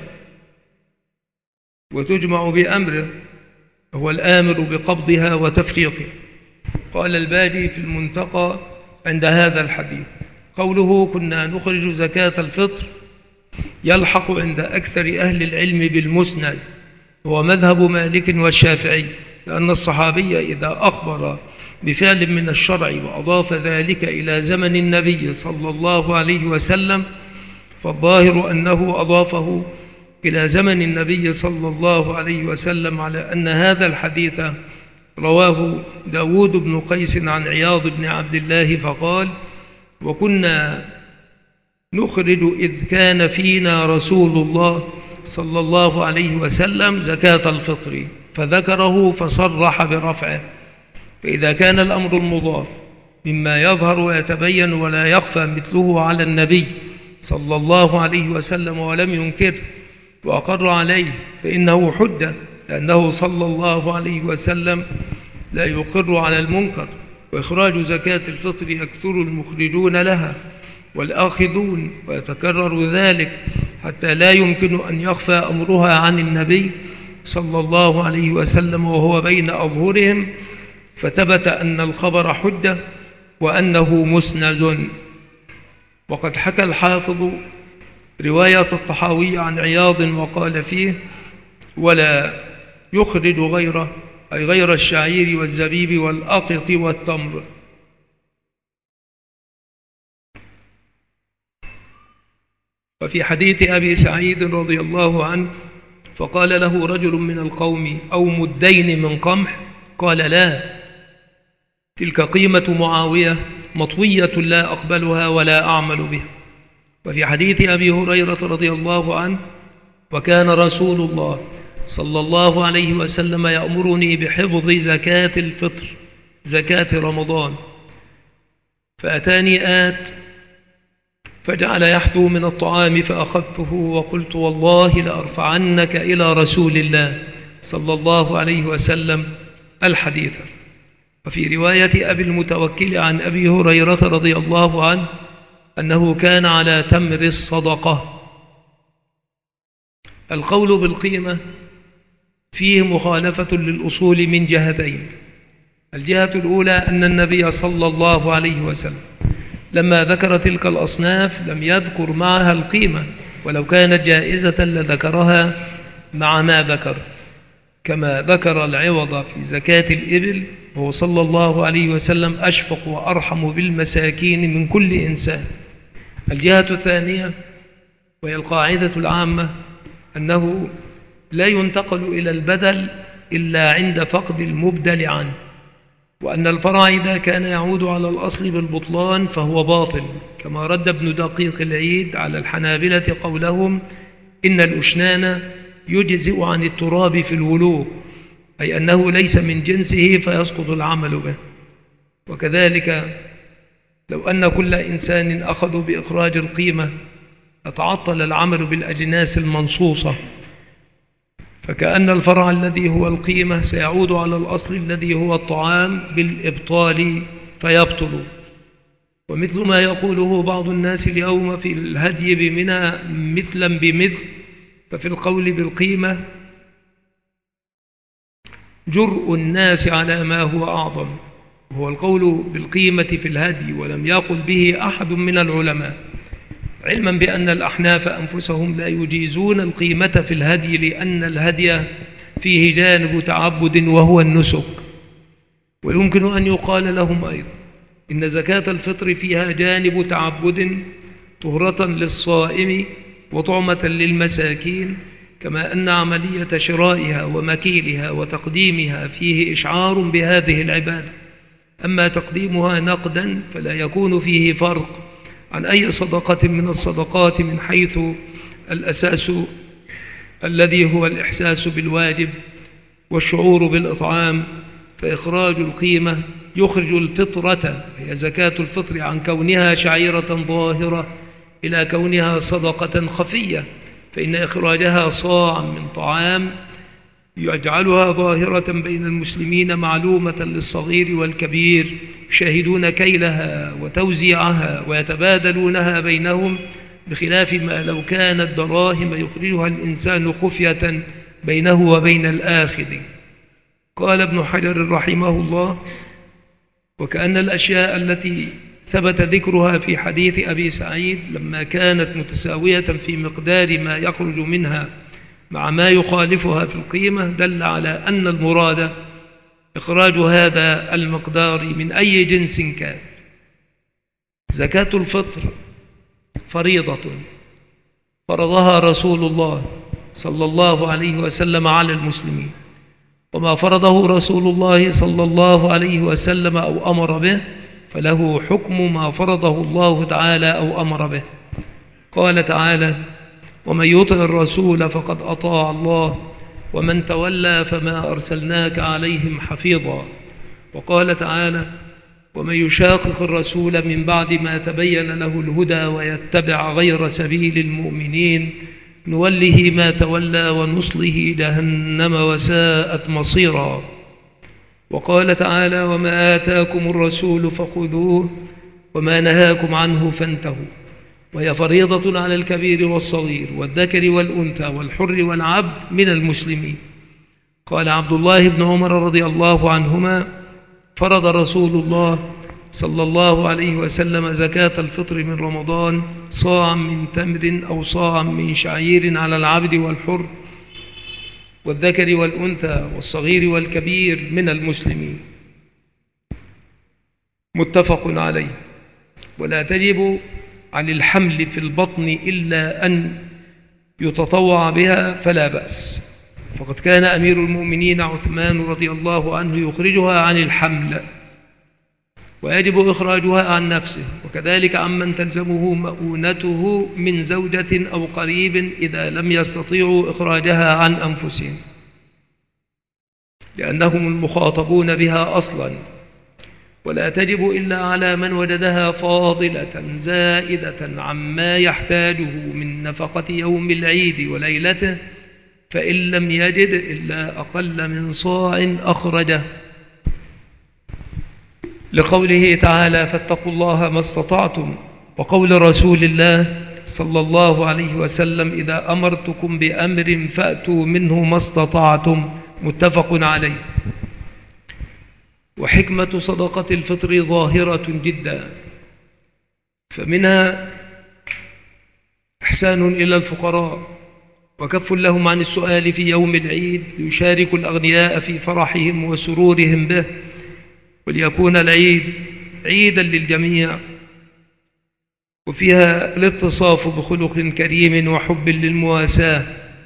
[SPEAKER 1] وتجمع بأمره، هو الآمر بقبضها وتفريقها. قال الباجي في المنتقى عند هذا الحديث: قوله كنا نخرج زكاة الفطر يلحق عند أكثر أهل العلم بالمسند، هو مذهب مالك والشافعي، لأن الصحابي إذا أخبر بفعل من الشرع وأضاف ذلك إلى زمن النبي صلى الله عليه وسلم فالظاهر أنه أضافه إلى زمن النبي صلى الله عليه وسلم، على أن هذا الحديث رواه داود بن قيس عن عياض بن عبد الله فقال: وكنا نخرج إذ كان فينا رسول الله صلى الله عليه وسلم زكاة الفطر، فذكره فصرح برفعه. فإذا كان الأمر المضاف مما يظهر ويتبين ولا يخفى مثله على النبي صلى الله عليه وسلم ولم ينكر وأقر عليه فإنه حجة، لأنه صلى الله عليه وسلم لا يقر على المنكر. وإخراج زكاة الفطر يكثر المخرجون لها والآخذون، ويتكرر ذلك حتى لا يمكن أن يخفى أمرها عن النبي صلى الله عليه وسلم وهو بين أظهرهم، فثبت أن الخبر حجة وأنه مسند. وقد حكى الحافظ رواية الطحاوي عن عياض وقال فيه: ولا يخرج غيره، أي غير الشعير والزبيب والأقط والتمر. وفي حديث أبي سعيد رضي الله عنه: فقال له رجل من القوم: أو مدين من قمح؟ قال: لا، تلك قيمة معاوية مطوية لا أقبلها ولا أعمل بها. وفي حديث أبي هريرة رضي الله عنه: وكان رسول الله صلى الله عليه وسلم يأمرني بحفظ زكاة الفطر، زكاة رمضان، فأتاني آت فجعل يحثو من الطعام فأخذته وقلت: والله لأرفعنك إلى رسول الله صلى الله عليه وسلم الحديث. وفي رواية أبي المتوكل عن أبي هريرة رضي الله عنه أنه كان على تمر الصدقة. القول بالقيمة فيه مخالفة للأصول من جهتين: الجهة الأولى أن النبي صلى الله عليه وسلم لما ذكر تلك الأصناف لم يذكر معها القيمة، ولو كانت جائزة لذكرها مع ما ذكر، كما ذكر العوض في زكاة الإبل، وهو صلى الله عليه وسلم أشفق وأرحم بالمساكين من كل إنسان. الجهة الثانية وهي القاعدة العامة أنه لا ينتقل إلى البدل إلا عند فقد المبدل عنه، وأن الفرع إذا كان يعود على الأصل بالبطلان فهو باطل، كما رد ابن دقيق العيد على الحنابلة قولهم: إن الأشنان يجزئ عن التراب في الولوغ، أي أنه ليس من جنسه فيسقط العمل به. وكذلك لو أن كل إنسان أخذ بإخراج القيمة أتعطل العمل بالأجناس المنصوصة، فكأن الفرع الذي هو القيمة سيعود على الأصل الذي هو الطعام بالإبطال فيبطل. ومثل ما يقوله بعض الناس اليوم في الهدي بمنى مثلا بمثل، ففي القول بالقيمة جرء الناس على ما هو أعظم، هو القول بالقيمة في الهدي، ولم يقل به أحد من العلماء، علما بأن الأحناف أنفسهم لا يجيزون القيمة في الهدي، لأن الهدي فيه جانب تعبد وهو النسك. ويمكن أن يقال لهم أيضا إن زكاة الفطر فيها جانب تعبد طهرة للصائم وطعمة للمساكين، كما أن عملية شرائها ومكيلها وتقديمها فيه إشعار بهذه العبادة. أما تقديمها نقدا فلا يكون فيه فرق عن أي صدقة من الصدقات من حيث الأساس الذي هو الإحساس بالواجب والشعور بالإطعام، فإخراج القيمة يخرج الفطرة، هي زكاة الفطر، عن كونها شعيرة ظاهرة إلى كونها صدقة خفية، فإن إخراجها صاع من طعام يجعلها ظاهرة بين المسلمين معلومة للصغير والكبير، يشاهدون كيلها وتوزيعها ويتبادلونها بينهم، بخلاف ما لو كانت دراهم يخرجها الإنسان خفية بينه وبين الآخذ. قال ابن حجر رحمه الله: وكأن الأشياء التي ثبت ذكرها في حديث أبي سعيد لما كانت متساوية في مقدار ما يخرج منها مع ما يخالفها في القيمة، دل على أن المراد إخراج هذا المقدار من أي جنس كان. زكاة الفطر فريضة فرضها رسول الله صلى الله عليه وسلم على المسلمين، وما فرضه رسول الله صلى الله عليه وسلم أو أمر به فله حكم ما فرضه الله تعالى أو أمر به. قال تعالى: ومن يطع الرسول فقد أطاع الله ومن تولى فما أرسلناك عليهم حفيظا. وقال تعالى: ومن يشاقق الرسول من بعد ما تبين له الهدى ويتبع غير سبيل المؤمنين نوله ما تولى ونصله جهنم وساءت مصيرا. وقال تعالى: وما آتاكم الرسول فخذوه وما نهاكم عنه فانتهوا. وهي فريضة على الكبير والصغير والذكر والأنثى والحر والعبد من المسلمين. قال عبد الله بن عمر رضي الله عنهما: فرض رسول الله صلى الله عليه وسلم زكاة الفطر من رمضان صاعا من تمر أو صاعا من شعير على العبد والحر والذكر والأنثى والصغير والكبير من المسلمين. متفق عليه. ولا تجب عن الحمل في البطن إلا أن يتطوع بها فلا بأس، فقد كان أمير المؤمنين عثمان رضي الله عنه يخرجها عن الحمل، ويجب إخراجها عن نفسه، وكذلك عمن تلزمه مؤونته من زوجة أو قريب إذا لم يستطيعوا إخراجها عن أنفسهم، لأنهم المخاطبون بها أصلاً. ولا تجب إلا على من وجدها فاضلة زائدة عما يحتاجه من نفقة يوم العيد وليلته، فإن لم يجد إلا أقل من صاع أخرجه، لقوله تعالى: فاتقوا الله ما استطعتم، وقول رسول الله صلى الله عليه وسلم: إذا أمرتكم بأمر فأتوا منه ما استطعتم. متفق عليه. وحكمة صدقة الفطر ظاهرة جدا، فمنها إحسان إلى الفقراء وكف لهم عن السؤال في يوم العيد ليشاركوا الأغنياء في فرحهم وسرورهم به، وليكون العيد عيدا للجميع، وفيها الاتصاف بخلق كريم وحب للمواساة.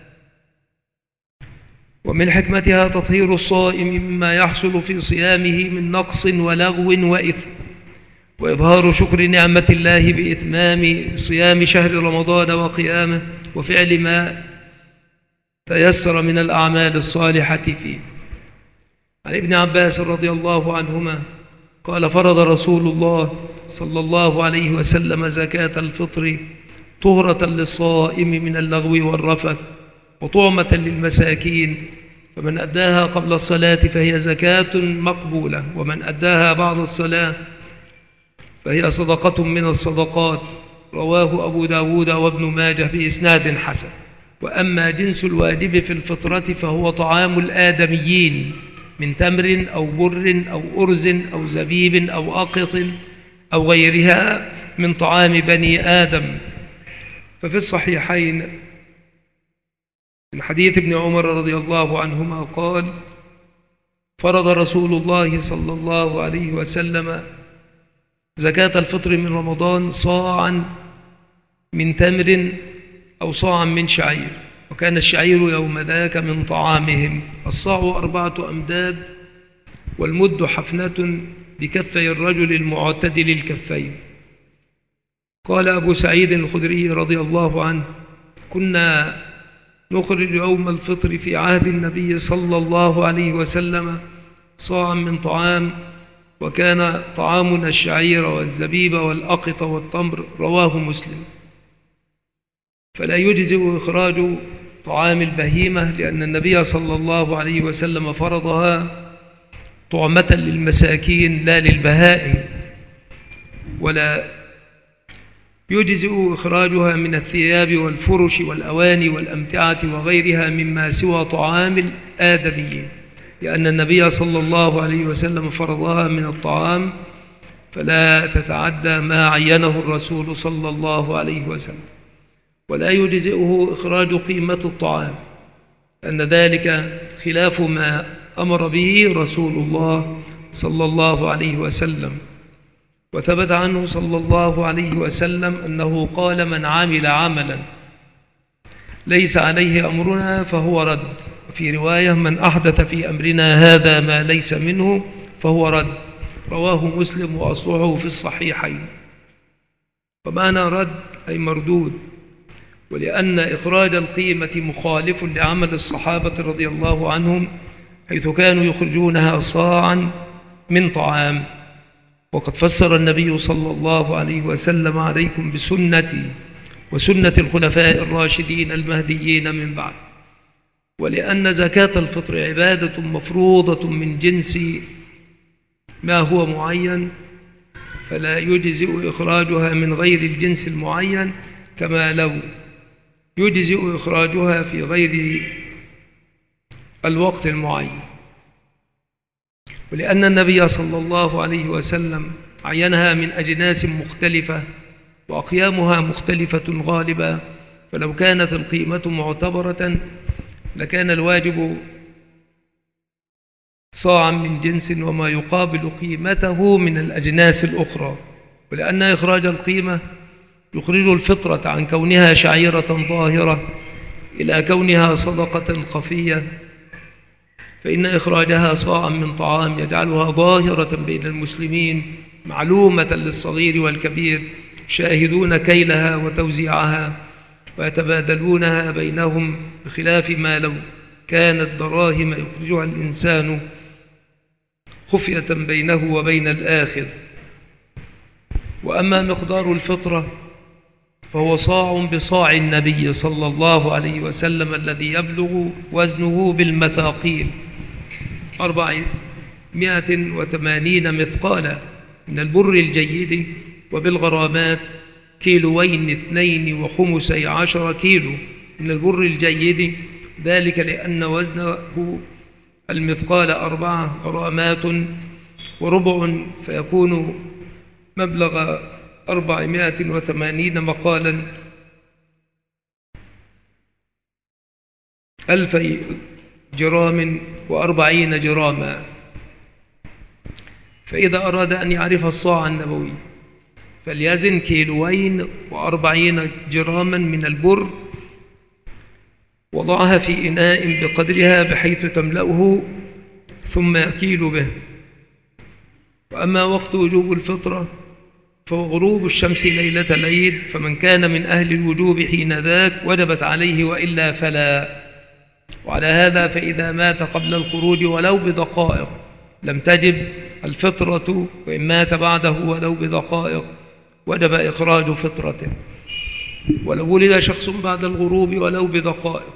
[SPEAKER 1] ومن حكمتها تطهير الصائم مما يحصل في صيامه من نقص ولغو وإثم، وإظهار شكر نعمة الله بإتمام صيام شهر رمضان وقيامه وفعل ما تيسر من الأعمال الصالحة فيه. عن ابن عباس رضي الله عنهما قال: فرض رسول الله صلى الله عليه وسلم زكاة الفطر طهرة للصائم من اللغو والرفث وطعمة للمساكين، فمن أداها قبل الصلاة فهي زكاة مقبولة، ومن أداها بعد الصلاة فهي صدقة من الصدقات. رواه أبو داود وابن ماجه بإسناد حسن. وأما جنس الواجب في الفطرة فهو طعام الآدميين من تمر أو بر أو أرز أو زبيب أو أقط أو غيرها من طعام بني آدم. ففي الصحيحين من حديث ابن عمر رضي الله عنهما قال: فرض رسول الله صلى الله عليه وسلم زكاة الفطر من رمضان صاعا من تمر أو صاعا من شعير، وكان الشعير يوم ذاك من طعامهم. الصاع أربعة أمداد، والمد حفنة بكفي الرجل المعتدل الكفين. قال أبو سعيد الخدري رضي الله عنه: كنا نخرج يوم الفطر في عهد النبي صلى الله عليه وسلم صاعا من طعام، وكان طعامنا الشعير والزبيب والأقط والتمر. رواه مسلم. فلا يجزئ إخراج طعام البهيمة، لأن النبي صلى الله عليه وسلم فرضها طعمة للمساكين لا للبهائم. ولا يجزئ إخراجها من الثياب والفرش والأواني والأمتعة وغيرها مما سوى طعام الآدميين، لأن النبي صلى الله عليه وسلم فرضها من الطعام، فلا تتعدى ما عينه الرسول صلى الله عليه وسلم. ولا يجزئه إخراج قيمة الطعام، أن ذلك خلاف ما أمر به رسول الله صلى الله عليه وسلم. وثبت عنه صلى الله عليه وسلم أنه قال: من عمل عملا ليس عليه أمرنا فهو رد. وفي رواية: من أحدث في أمرنا هذا ما ليس منه فهو رد. رواه مسلم وأصلحه في الصحيحين. ومعنى رد أي مردود. ولأن إخراج القيمة مخالف لعمل الصحابة رضي الله عنهم، حيث كانوا يخرجونها صاعا من طعام. وقد فسر النبي صلى الله عليه وسلم: عليكم بسنتي وسنة الخلفاء الراشدين المهديين من بعد. ولأن زكاة الفطر عبادة مفروضة من جنس ما هو معين، فلا يجزئ إخراجها من غير الجنس المعين، كما لو يجزئ إخراجها في غير الوقت المعين. ولأن النبي صلى الله عليه وسلم عينها من أجناس مختلفة وأقيامها مختلفة غالبا، فلو كانت القيمة معتبرة لكان الواجب صاعا من جنس وما يقابل قيمته من الأجناس الأخرى. ولأن إخراج القيمة يخرج الفطرة عن كونها شعيرة ظاهرة إلى كونها صدقة خفية، فإن إخراجها صاعا من طعام يجعلها ظاهرة بين المسلمين معلومة للصغير والكبير، شاهدون كيلها وتوزيعها ويتبادلونها بينهم، بخلاف ما لو كانت دراهم يخرجها الإنسان خفية بينه وبين الآخر. وأما مقدار الفطرة فهو صاع بصاع النبي صلى الله عليه وسلم الذي يبلغ وزنه بالمثاقيل أربعمائة وثمانين مثقالا من البر الجيد، وبالغرامات كيلوين اثنين وخمسي عشر كيلو من البر الجيد، ذلك لأن وزنه المثقال أربعة غرامات وربع، فيكون مبلغ أربعمائة وثمانين مقالا ألفي جرام وأربعين جراما. فإذا أراد أن يعرف الصاع النبوي فليزن كيلوين وأربعين جراما من البر، وضعها في إناء بقدرها بحيث تملأه، ثم يكيل به. وأما وقت وجوب الفطرة فهو غروب الشمس ليلة العيد، فمن كان من أهل الوجوب حين ذاك وجبت عليه، وإلا فلا. وعلى هذا فإذا مات قبل الخروج ولو بدقائق لم تجب الفطرة، وإن مات بعده ولو بدقائق وجب إخراج فطرته. ولو ولد شخص بعد الغروب ولو بدقائق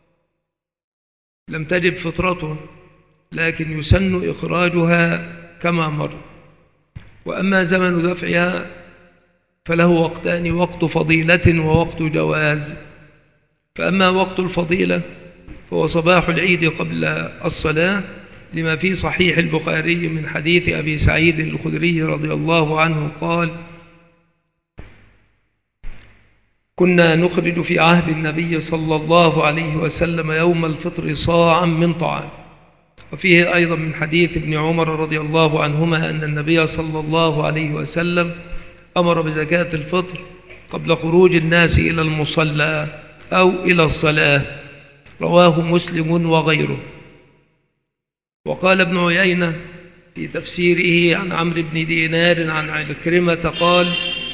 [SPEAKER 1] لم تجب فطرته، لكن يسن إخراجها كما مر. وأما زمن دفعها فله وقتان: وقت فضيلة ووقت جواز. فأما وقت الفضيلة فهو صباح العيد قبل الصلاة، لما في صحيح البخاري من حديث أبي سعيد الخدري رضي الله عنه قال: كنا نخرج في عهد النبي صلى الله عليه وسلم يوم الفطر صاعا من طعام. وفيه أيضا من حديث ابن عمر رضي الله عنهما أن النبي صلى الله عليه وسلم أمر بزكاة الفطر قبل خروج الناس إلى المصلى أو إلى الصلاة. رواه مسلم وغيره. وقال ابن عيينة في تفسيره عن عمرو بن دينار عن عكرمة قال: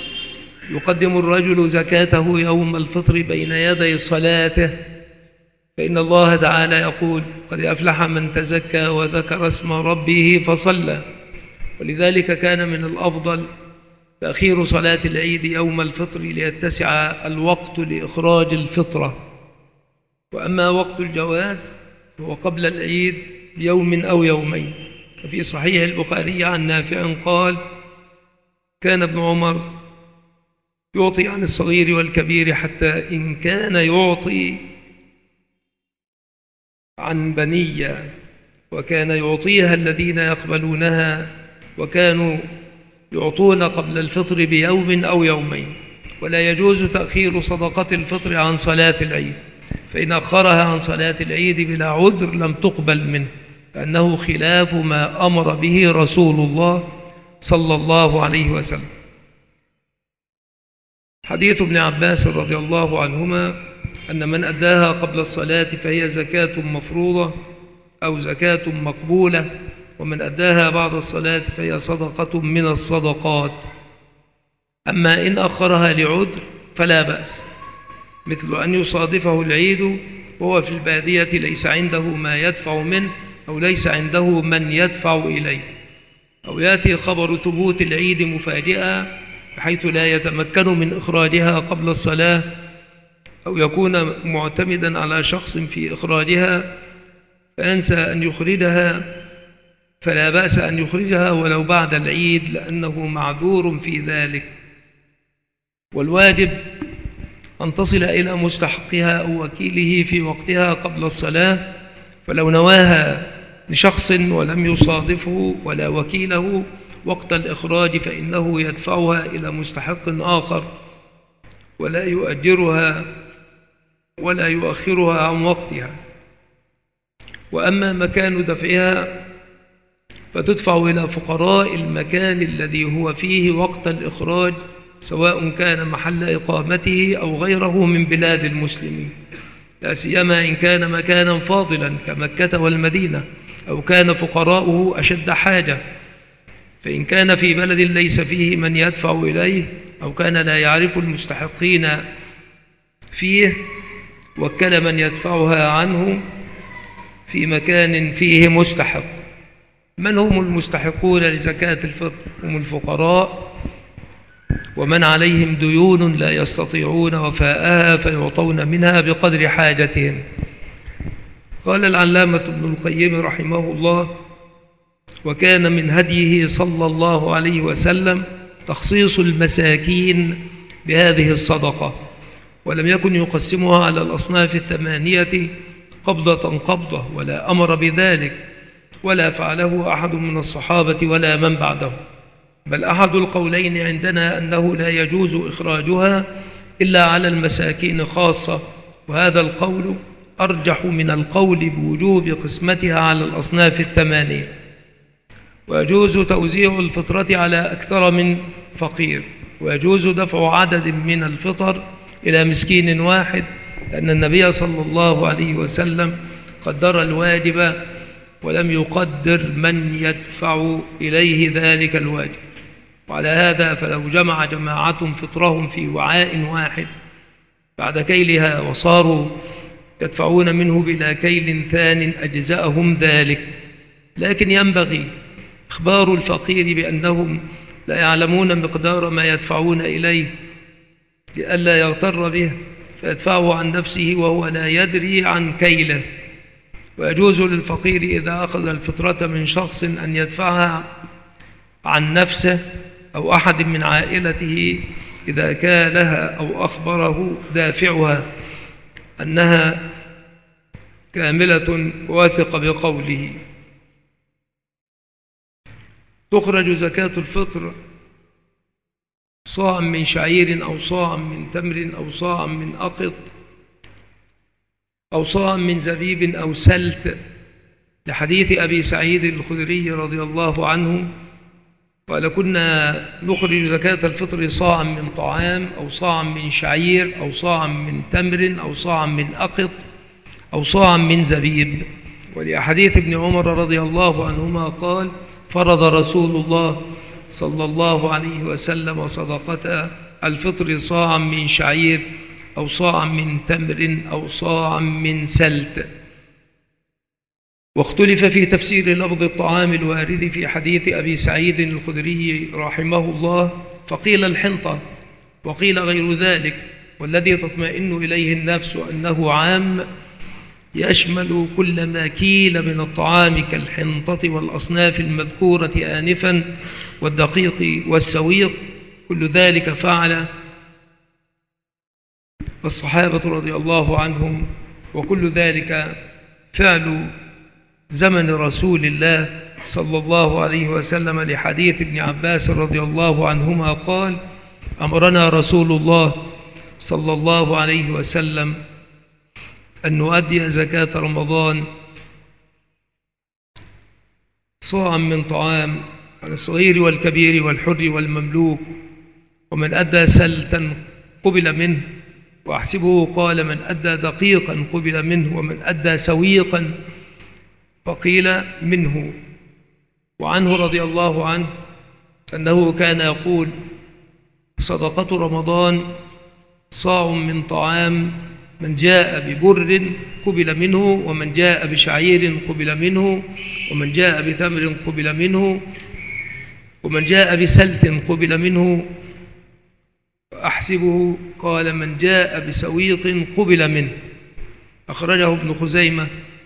[SPEAKER 1] يقدم الرجل زكاته يوم الفطر بين يدي صلاته، فإن الله تعالى يقول: قد أفلح من تزكى وذكر اسم ربه فصلى. ولذلك كان من الأفضل تأخير صلاة العيد يوم الفطر ليتسع الوقت لإخراج الفطرة. وأما وقت الجواز هو قبل العيد بيوم أو يومين. ففي صحيح البخاري عن نافع قال: كان ابن عمر يعطي عن الصغير والكبير حتى إن كان يعطي عن بنية، وكان يعطيها الذين يقبلونها، وكانوا يعطون قبل الفطر بيوم أو يومين. ولا يجوز تأخير صدقة الفطر عن صلاة العيد، فإن أخرها عن صلاة العيد بلا عذر لم تقبل منه، لأنه خلاف ما أمر به رسول الله صلى الله عليه وسلم. حديث ابن عباس رضي الله عنهما أن من أداها قبل الصلاة فهي زكاة مفروضة أو زكاة مقبولة، ومن أداها بعد الصلاة فهي صدقة من الصدقات. أما إن أخرها لعذر فلا بأس، مثل أن يصادفه العيد وهو في البادية ليس عنده ما يدفع منه، أو ليس عنده من يدفع إليه، أو يأتي خبر ثبوت العيد مفاجئا بحيث لا يتمكن من إخراجها قبل الصلاة، أو يكون معتمدا على شخص في إخراجها فينسى أن يخرجها، فلا بأس أن يخرجها ولو بعد العيد، لأنه معذور في ذلك. والواجب أن تصل إلى مستحقها أو وكيله في وقتها قبل الصلاة، فلو نواها لشخص ولم يصادفه ولا وكيله وقت الإخراج فإنه يدفعها إلى مستحق آخر، ولا يؤجرها ولا يؤخرها عن وقتها. وأما مكان دفعها فتدفع إلى فقراء المكان الذي هو فيه وقت الإخراج، سواء كان محل إقامته أو غيره من بلاد المسلمين، لا سيما إن كان مكانا فاضلا كمكة والمدينة، أو كان فقراؤه أشد حاجة. فإن كان في بلد ليس فيه من يدفع إليه، أو كان لا يعرف المستحقين فيه، وكل من يدفعها عنه في مكان فيه مستحق. من هم المستحقون لزكاة الفطر؟ هم الفقراء، ومن عليهم ديون لا يستطيعون وفاءها فيعطون منها بقدر حاجتهم. قال العلامة ابن القيم رحمه الله: وكان من هديه صلى الله عليه وسلم تخصيص المساكين بهذه الصدقة، ولم يكن يقسمها على الأصناف الثمانية قبضة قبضة، ولا أمر بذلك، ولا فعله أحد من الصحابة ولا من بعده. بل أحد القولين عندنا أنه لا يجوز إخراجها إلا على المساكين خاصة، وهذا القول أرجح من القول بوجوب قسمتها على الأصناف الثمانية. ويجوز توزيع الفطرة على أكثر من فقير، ويجوز دفع عدد من الفطر إلى مسكين واحد، لأن النبي صلى الله عليه وسلم قدر الواجب ولم يقدر من يدفع إليه ذلك الواجب. وعلى هذا فلو جمع جماعة فطرهم في وعاء واحد بعد كيلها وصاروا يدفعون منه بلا كيل ثان أجزاءهم ذلك. لكن ينبغي إخبار الفقير بأنهم لا يعلمون مقدار ما يدفعون إليه لئلا يغتر به فيدفعه عن نفسه وهو لا يدري عن كيله. ويجوز للفقير إذا أخذ الفطرة من شخص أن يدفعها عن نفسه أو أحد من عائلته إذا كالها أو أخبره دافعها أنها كاملة واثق بقوله. تخرج زكاة الفطر صاع من شعير أو صاع من تمر أو صاع من أقط أو صاع من زبيب أو سلت، لحديث أبي سعيد الخدري رضي الله عنه قال: كنا نخرج زكاة الفطر صاعا من طعام أو صاعا من شعير أو صاعا من تمر أو صاعا من أقط أو صاعا من زبيب. ولحديث ابن عمر رضي الله عنهما قال: فرض رسول الله صلى الله عليه وسلم صدقة الفطر صاعا من شعير أو صاعا من تمر أو صاعا من سلت. واختلف في تفسير لفظ الطعام الوارد في حديث أبي سعيد الخدري رحمه الله، فقيل الحنطة وقيل غير ذلك، والذي تطمئن إليه النفس أنه عام يشمل كل ما كيل من الطعام كالحنطة والأصناف المذكورة آنفا والدقيق والسويق، كل ذلك فعل الصحابة رضي الله عنهم، وكل ذلك فعل زمن رسول الله صلى الله عليه وسلم، لحديث ابن عباس رضي الله عنهما قال: أمرنا رسول الله صلى الله عليه وسلم أن نؤدي زكاة رمضان صاعا من طعام على الصغير والكبير والحر والمملوك، ومن أدى سلتا قبل منه، وأحسبه قال من أدى دقيقا قبل منه، ومن أدى سويقا فقيل منه. وعنه رضي الله عنه أنه كان يقول: صدقة رمضان صاع من طعام، من جاء ببر قبل منه، ومن جاء بشعير قبل منه، ومن جاء بتمر قبل منه، ومن جاء بسلت قبل منه، أحسبه قال من جاء بسويق قبل منه. أخرجه ابن خزيمة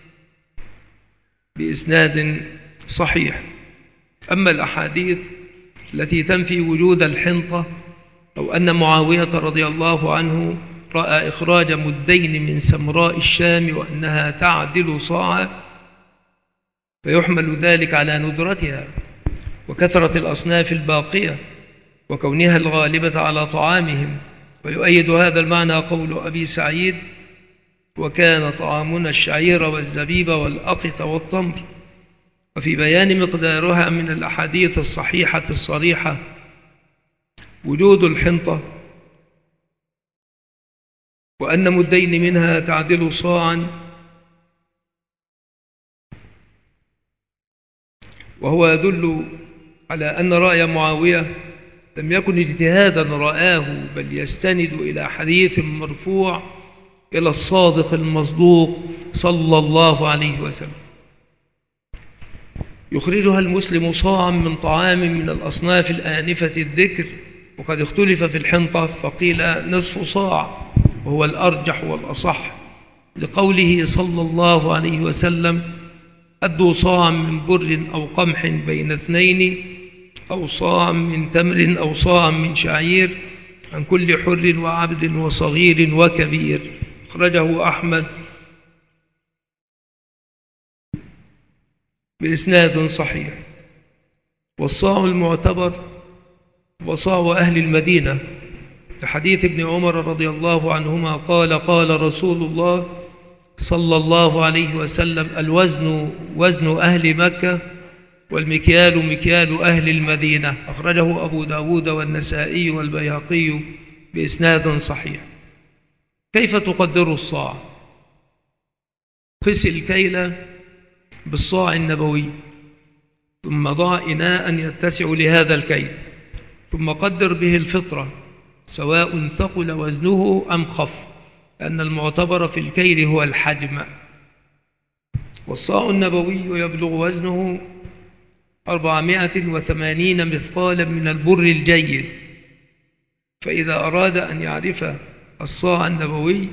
[SPEAKER 1] بإسناد صحيح. أما الأحاديث التي تنفي وجود الحنطة، أو أن معاوية رضي الله عنه رأى إخراج مدين من سمراء الشام وأنها تعدل صاعا، فيحمل ذلك على ندرتها وكثرة الأصناف الباقية وكونها الغالبة على طعامهم. ويؤيد هذا المعنى قول أبي سعيد: وكان طعامنا الشعير والزبيب والأقط والتمر. وفي بيان مقدارها من الأحاديث الصحيحة الصريحة وجود الحنطة، وأن مدين منها تعدل صاعا، وهو يدل على أن رأي معاوية لم يكن اجتهادا رآه، بل يستند إلى حديث مرفوع إلى الصادق المصدوق صلى الله عليه وسلم. يخرجها المسلم صاعا من طعام من الأصناف الآنفة الذكر، وقد اختلف في الحنطة، فقيل نصف صاع وهو الأرجح والأصح، لقوله صلى الله عليه وسلم: أدوا صاعا من بر أو قمح بين اثنين، أو صاعا من تمر أو صاعا من شعير، عن كل حر وعبد وصغير وكبير. أخرجه أحمد بإسناد صحيح. والصاع المعتبر وصاع أهل المدينة، لحديث ابن عمر رضي الله عنهما قال: قال رسول الله صلى الله عليه وسلم: الوزن وزن أهل مكة، والمكيال مكيال أهل المدينة. أخرجه أبو داود والنسائي والبيهقي بإسناد صحيح. كيف تقدر الصاع؟ قس الكيل بالصاع النبوي، ثم ضع إناء يتسع لهذا الكيل، ثم قدر به الفطرة سواء ثقل وزنه أم خف، لأن المعتبر في الكيل هو الحجم. والصاع النبوي يبلغ وزنه أربعمائة وثمانين مثقالا من البر الجيد. فإذا أراد أن يعرف الصاع النبوي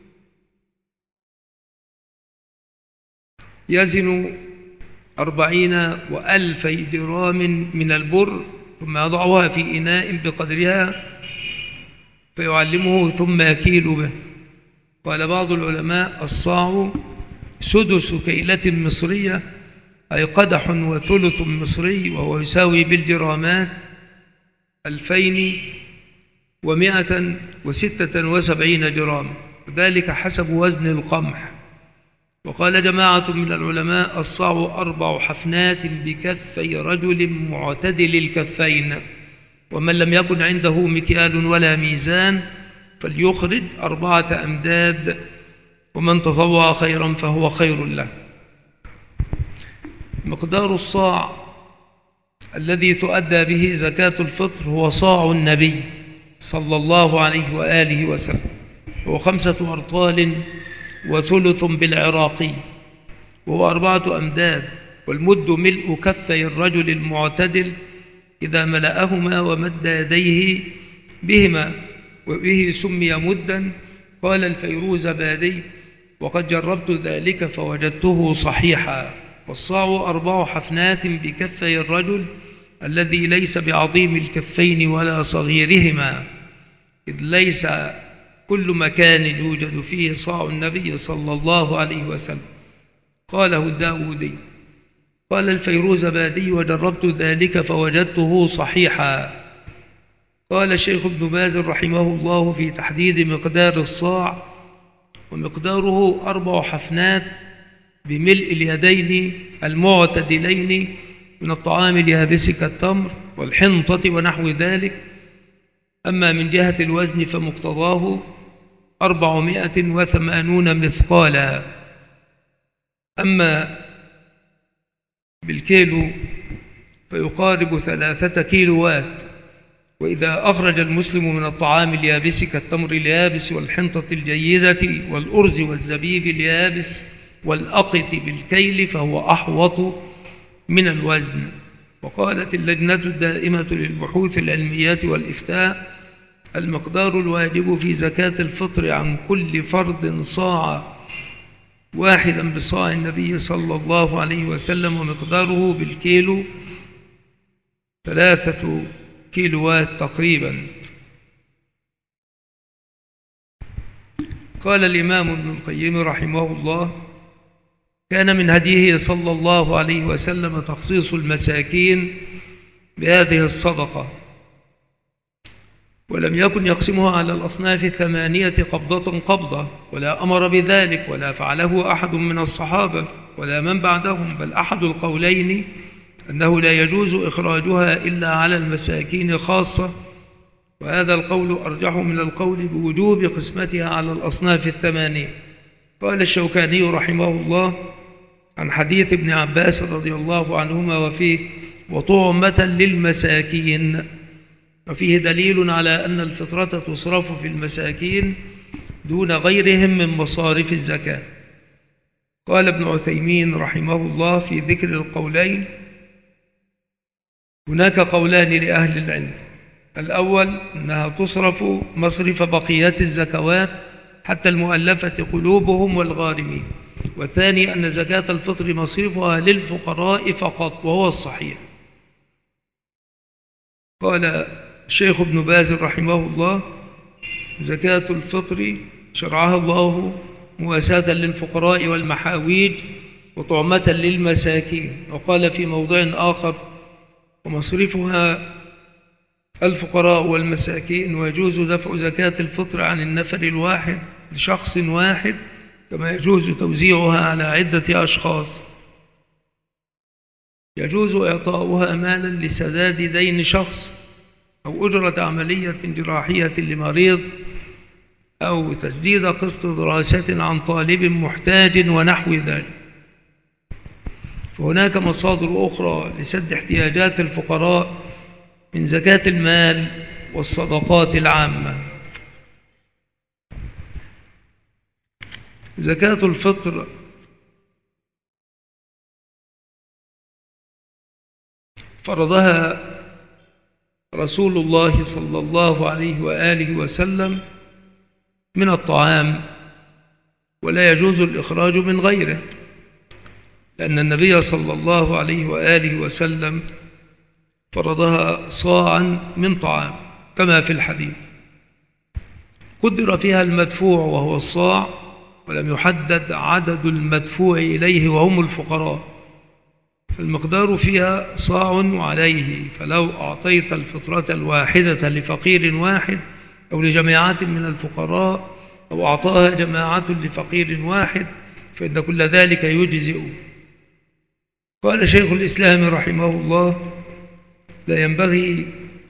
[SPEAKER 1] يزن أربعين وألفي جرام من البر، ثم يضعها في إناء بقدرها فيعلمه ثم يكيل به. قال بعض العلماء: الصاع سدس كيلة مصرية، أي قدح وثلث مصري، وهو يساوي بالجرامات ألفين ومائة وستة وسبعين جرام، وذلك حسب وزن القمح. وقال جماعة من العلماء: الصاع أربع حفنات بكفي رجل معتدل الكفين، ومن لم يكن عنده مكيال ولا ميزان فليخرج أربعة أمداد، ومن تطوع خيرا فهو خير له. مقدار الصاع الذي تؤدى به زكاة الفطر هو صاع النبي صلى الله عليه وآله وسلم، هو خمسة أرطال وثلث بالعراقي، وهو أربعة أمداد، والمد ملء كفي الرجل المعتدل إذا ملأهما ومد يديه بهما، وبه سمي مدا. قال الفيروزبادي: وقد جربت ذلك فوجدته صحيحا. والصاع أربع حفنات بكفي الرجل الذي ليس بعظيم الكفين ولا صغيرهما، إذ ليس كل مكان يوجد فيه صاع النبي صلى الله عليه وسلم. قاله الداودي. قال الفيروزبادي: وجربت ذلك فوجدته صحيحا. قال الشيخ ابن باز رحمه الله في تحديد مقدار الصاع: ومقداره أربع حفنات بملء اليدين المعتدلين من الطعام اليابس كالتمر والحنطة ونحو ذلك. أما من جهة الوزن فمقتضاه أربعمائة وثمانون مثقالا. أما بالكيلو فيقارب ثلاثة كيلوات. وإذا أخرج المسلم من الطعام اليابس كالتمر اليابس والحنطة الجيدة والأرز والزبيب اليابس والأقط بالكيل فهو أحوط من الوزن. وقالت اللجنة الدائمة للبحوث العلميات والإفتاء: المقدار الواجب في زكاة الفطر عن كل فرد صاع واحدا بصاع النبي صلى الله عليه وسلم، ومقداره بالكيلو ثلاثة كيلوات تقريبا. قال الإمام ابن القيم رحمه الله: كان من هديه صلى الله عليه وسلم تخصيص المساكين بهذه الصدقة، ولم يكن يقسمها على الأصناف الثمانية قبضة قبضة، ولا أمر بذلك ولا فعله أحد من الصحابة ولا من بعدهم، بل أحد القولين أنه لا يجوز إخراجها إلا على المساكين خاصة، وهذا القول أرجح من القول بوجوب قسمتها على الأصناف الثمانية. قال الشوكاني رحمه الله عن حديث ابن عباس رضي الله عنهما وفيه: وطعمة للمساكين، وفيه دليل على أن الفطرة تصرف في المساكين دون غيرهم من مصارف الزكاة. قال ابن عثيمين رحمه الله في ذكر القولين: هناك قولان لأهل العلم: الأول أنها تصرف مصرف بقيات الزكوات حتى المؤلفة قلوبهم والغارمين، والثاني أن زكاة الفطر مصرفها للفقراء فقط، وهو الصحيح. قال الشيخ ابن باز رحمه الله: زكاة الفطر شرعها الله مواساة للفقراء والمحاويج وطعمة للمساكين. وقال في موضع آخر: ومصرفها الفقراء والمساكين، ويجوز دفع زكاة الفطر عن النفر الواحد لشخص واحد، كما يجوز توزيعها على عدة أشخاص. يجوز إعطاؤها مالا لسداد دين شخص، أو أجرة عملية جراحية لمريض، أو تسديد قسط دراسة عن طالب محتاج ونحو ذلك. فهناك مصادر أخرى لسد احتياجات الفقراء من زكاة المال والصدقات العامة. زكاة الفطر فرضها رسول الله صلى الله عليه وآله وسلم من الطعام، ولا يجوز الإخراج من غيره، لأن النبي صلى الله عليه وآله وسلم فرضها صاعا من طعام كما في الحديث. قدر فيها المدفوع وهو الصاع، ولم يحدد عدد المدفوع إليه وهم الفقراء، فالمقدار فيها صاع وعليه. فلو أعطيت الفطرة الواحدة لفقير واحد أو لجماعات من الفقراء، أو أعطاها جماعة لفقير واحد، فإن كل ذلك يجزئ. قال شيخ الإسلام رحمه الله: لا ينبغي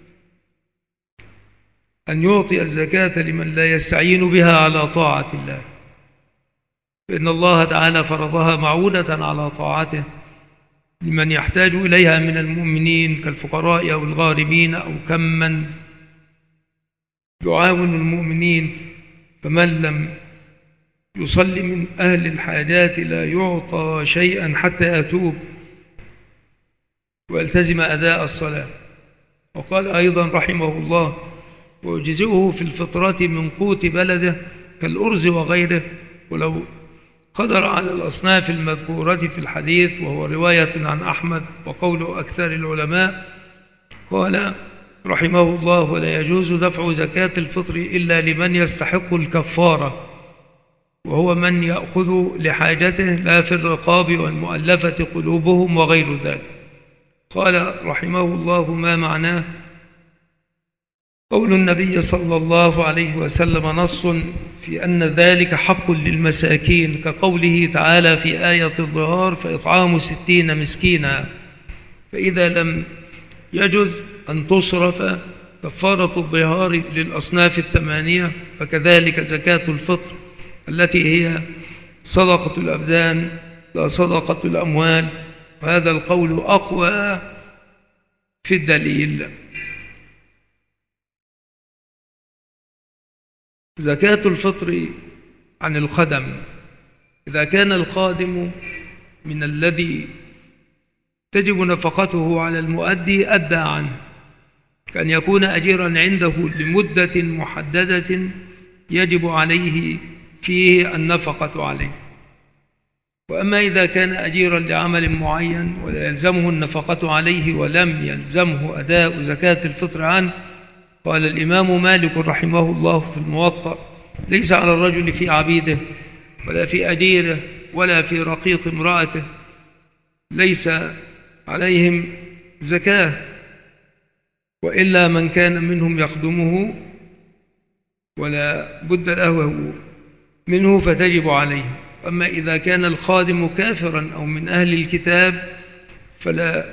[SPEAKER 1] أن يعطي الزكاة لمن لا يستعين بها على طاعة الله، فإن الله تعالى فرضها معونة على طاعته لمن يحتاج إليها من المؤمنين كالفقراء أو الغارمين، أو كمن يعاون المؤمنين فمن لم يصلي من أهل الحاجات لا يعطى شيئا حتى يتوب ويلتزم أداء الصلاة. وقال أيضا رحمه الله: ويجزئه في الفطرة من قوت بلده كالأرز وغيره، ولو قدر على الأصناف المذكورة في الحديث، وهو رواية عن أحمد وقول أكثر العلماء. قال رحمه الله: ولا يجوز دفع زكاة الفطر إلا لمن يستحق الكفارة، وهو من يأخذ لحاجته لا في الرقاب والمؤلفة قلوبهم وغير ذلك. قال رحمه الله: ما معناه؟ قول النبي صلى الله عليه وسلم نص في أن ذلك حق للمساكين، كقوله تعالى في آية الظهار: فإطعام ستين مسكينا. فإذا لم يجز أن تصرف كفارة الظهار للأصناف الثمانية، فكذلك زكاة الفطر التي هي صدقة الأبدان لا صدقة الأموال، وهذا القول أقوى في الدليل. زكاة الفطر عن الخدم: إذا كان الخادم من الذي تجب نفقته على المؤدي أدى عنه، كأن يكون أجيرا عنده لمدة محددة يجب عليه فيه النفقة عليه. وأما إذا كان أجيرا لعمل معين ولا يلزمه النفقة عليه ولم يلزمه أداء زكاة الفطر عنه، قال الإمام مالك رحمه الله في الموطأ: ليس على الرجل في عبيده ولا في أجيره ولا في رقيق امرأته ليس عليهم زكاة، وإلا من كان منهم يخدمه ولا بد له منه فتجب عليه. أما إذا كان الخادم كافرا أو من أهل الكتاب فلا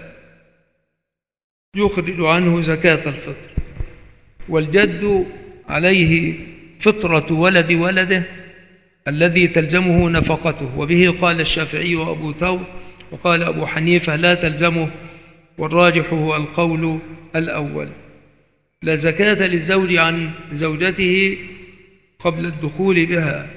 [SPEAKER 1] يخرج عنه زكاة الفطر. والجد عليه فطرة ولد ولده الذي تلزمه نفقته، وبه قال الشافعي وأبو ثور، وقال أبو حنيفة لا تلزمه، والراجح هو القول الأول. لا زكاة للزوج عن زوجته قبل الدخول بها،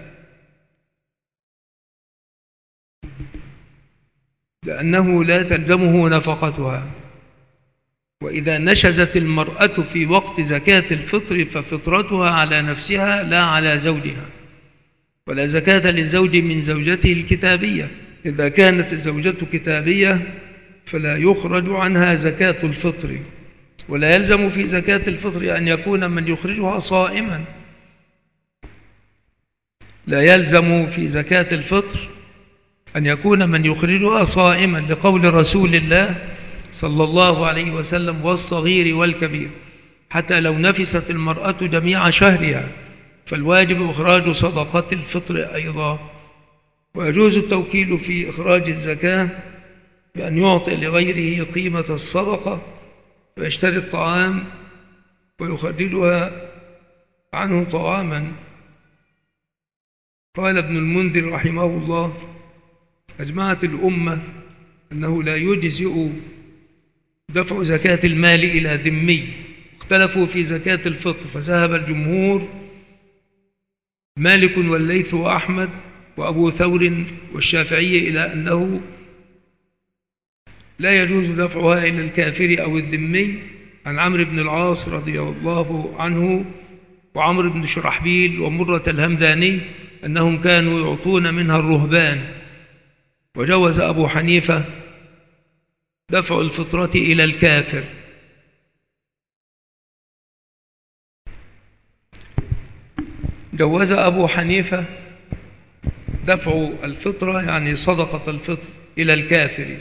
[SPEAKER 1] لأنه لا تلزمه نفقتها. وإذا نشزت المرأة في وقت زكاة الفطر ففطرتها على نفسها لا على زوجها. ولا زكاة للزوج من زوجته الكتابية، إذا كانت الزوجة كتابية فلا يخرج عنها زكاة الفطر. ولا يلزم في زكاة الفطر أن يكون من يخرجها صائما، لا يلزم في زكاة الفطر أن يكون من يخرجها صائما، لقول رسول الله صلى الله عليه وسلم: والصغير والكبير، حتى لو نفست المرأة جميع شهرها فالواجب إخراج صدقة الفطر أيضا. ويجوز التوكيل في إخراج الزكاة بأن يعطي لغيره قيمة الصدقة ويشتري الطعام ويخرجها عنه طعاما. قال ابن المنذر رحمه الله: أجمعت الأمة أنه لا يجزئ دفع زكاة المال إلى ذمي، اختلفوا في زكاة الفطر، فذهب الجمهور مالك والليث وأحمد وأبو ثور والشافعي إلى أنه لا يجوز دفعها إلى الكافر أو الذمي، عن عمرو بن العاص رضي الله عنه وعمرو بن شرحبيل ومرة الهمداني أنهم كانوا يعطون منها الرهبان. وجوز أبو حنيفة دفع الفطرة إلى الكافر. جوز أبو حنيفة دفع الفطرة يعني صدقة الفطر إلى الكافر.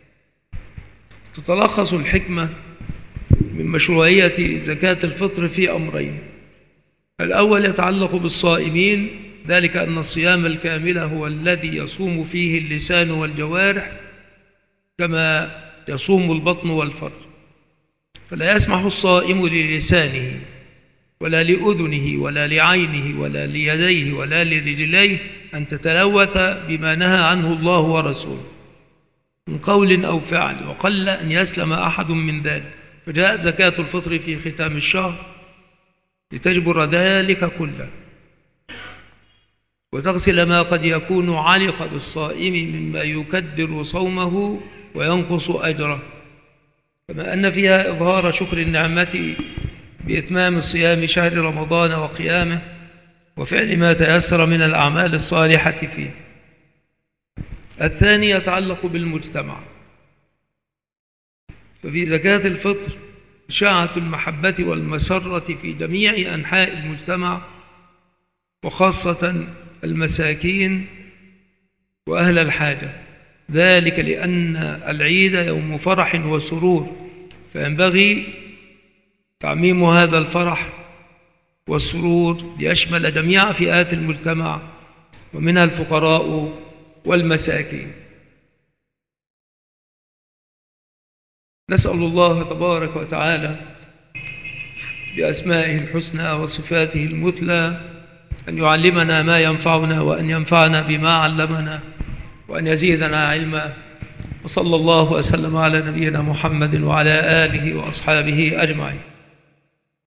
[SPEAKER 1] تتلخص الحكمة من مشروعية زكاة الفطر في أمرين: الأول يتعلق بالصائمين، ذلك أن الصيام الكامل هو الذي يصوم فيه اللسان والجوارح كما يصوم البطن والفرج، فلا يسمح الصائم للسانه ولا لأذنه ولا لعينه ولا ليديه ولا لرجليه أن تتلوث بما نهى عنه الله ورسوله من قول أو فعل، وقل أن يسلم أحد من ذلك. فجاءت زكاة الفطر في ختام الشهر لتجبر ذلك كله. وتغسل ما قد يكون علق بالصائم مما يكدر صومه وينقص أجره، كما أن فيها إظهار شكر النعمة بإتمام الصيام شهر رمضان وقيامه وفعل ما تيسر من الأعمال الصالحة فيه. الثاني يتعلق بالمجتمع، ففي زكاة الفطر إشاعة المحبة والمسرة في جميع أنحاء المجتمع، وخاصة المساكين وأهل الحاجة، ذلك لأن العيد يوم فرح وسرور، فينبغي تعميم هذا الفرح والسرور ليشمل جميع فئات المجتمع ومنها الفقراء والمساكين. نسأل الله تبارك وتعالى بأسمائه الحسنى وصفاته المثلى أن يعلمنا ما ينفعنا وأن ينفعنا بما علمنا وأن يزيدنا علما، وصلى الله وسلم على نبينا محمد وعلى آله وأصحابه أجمعين.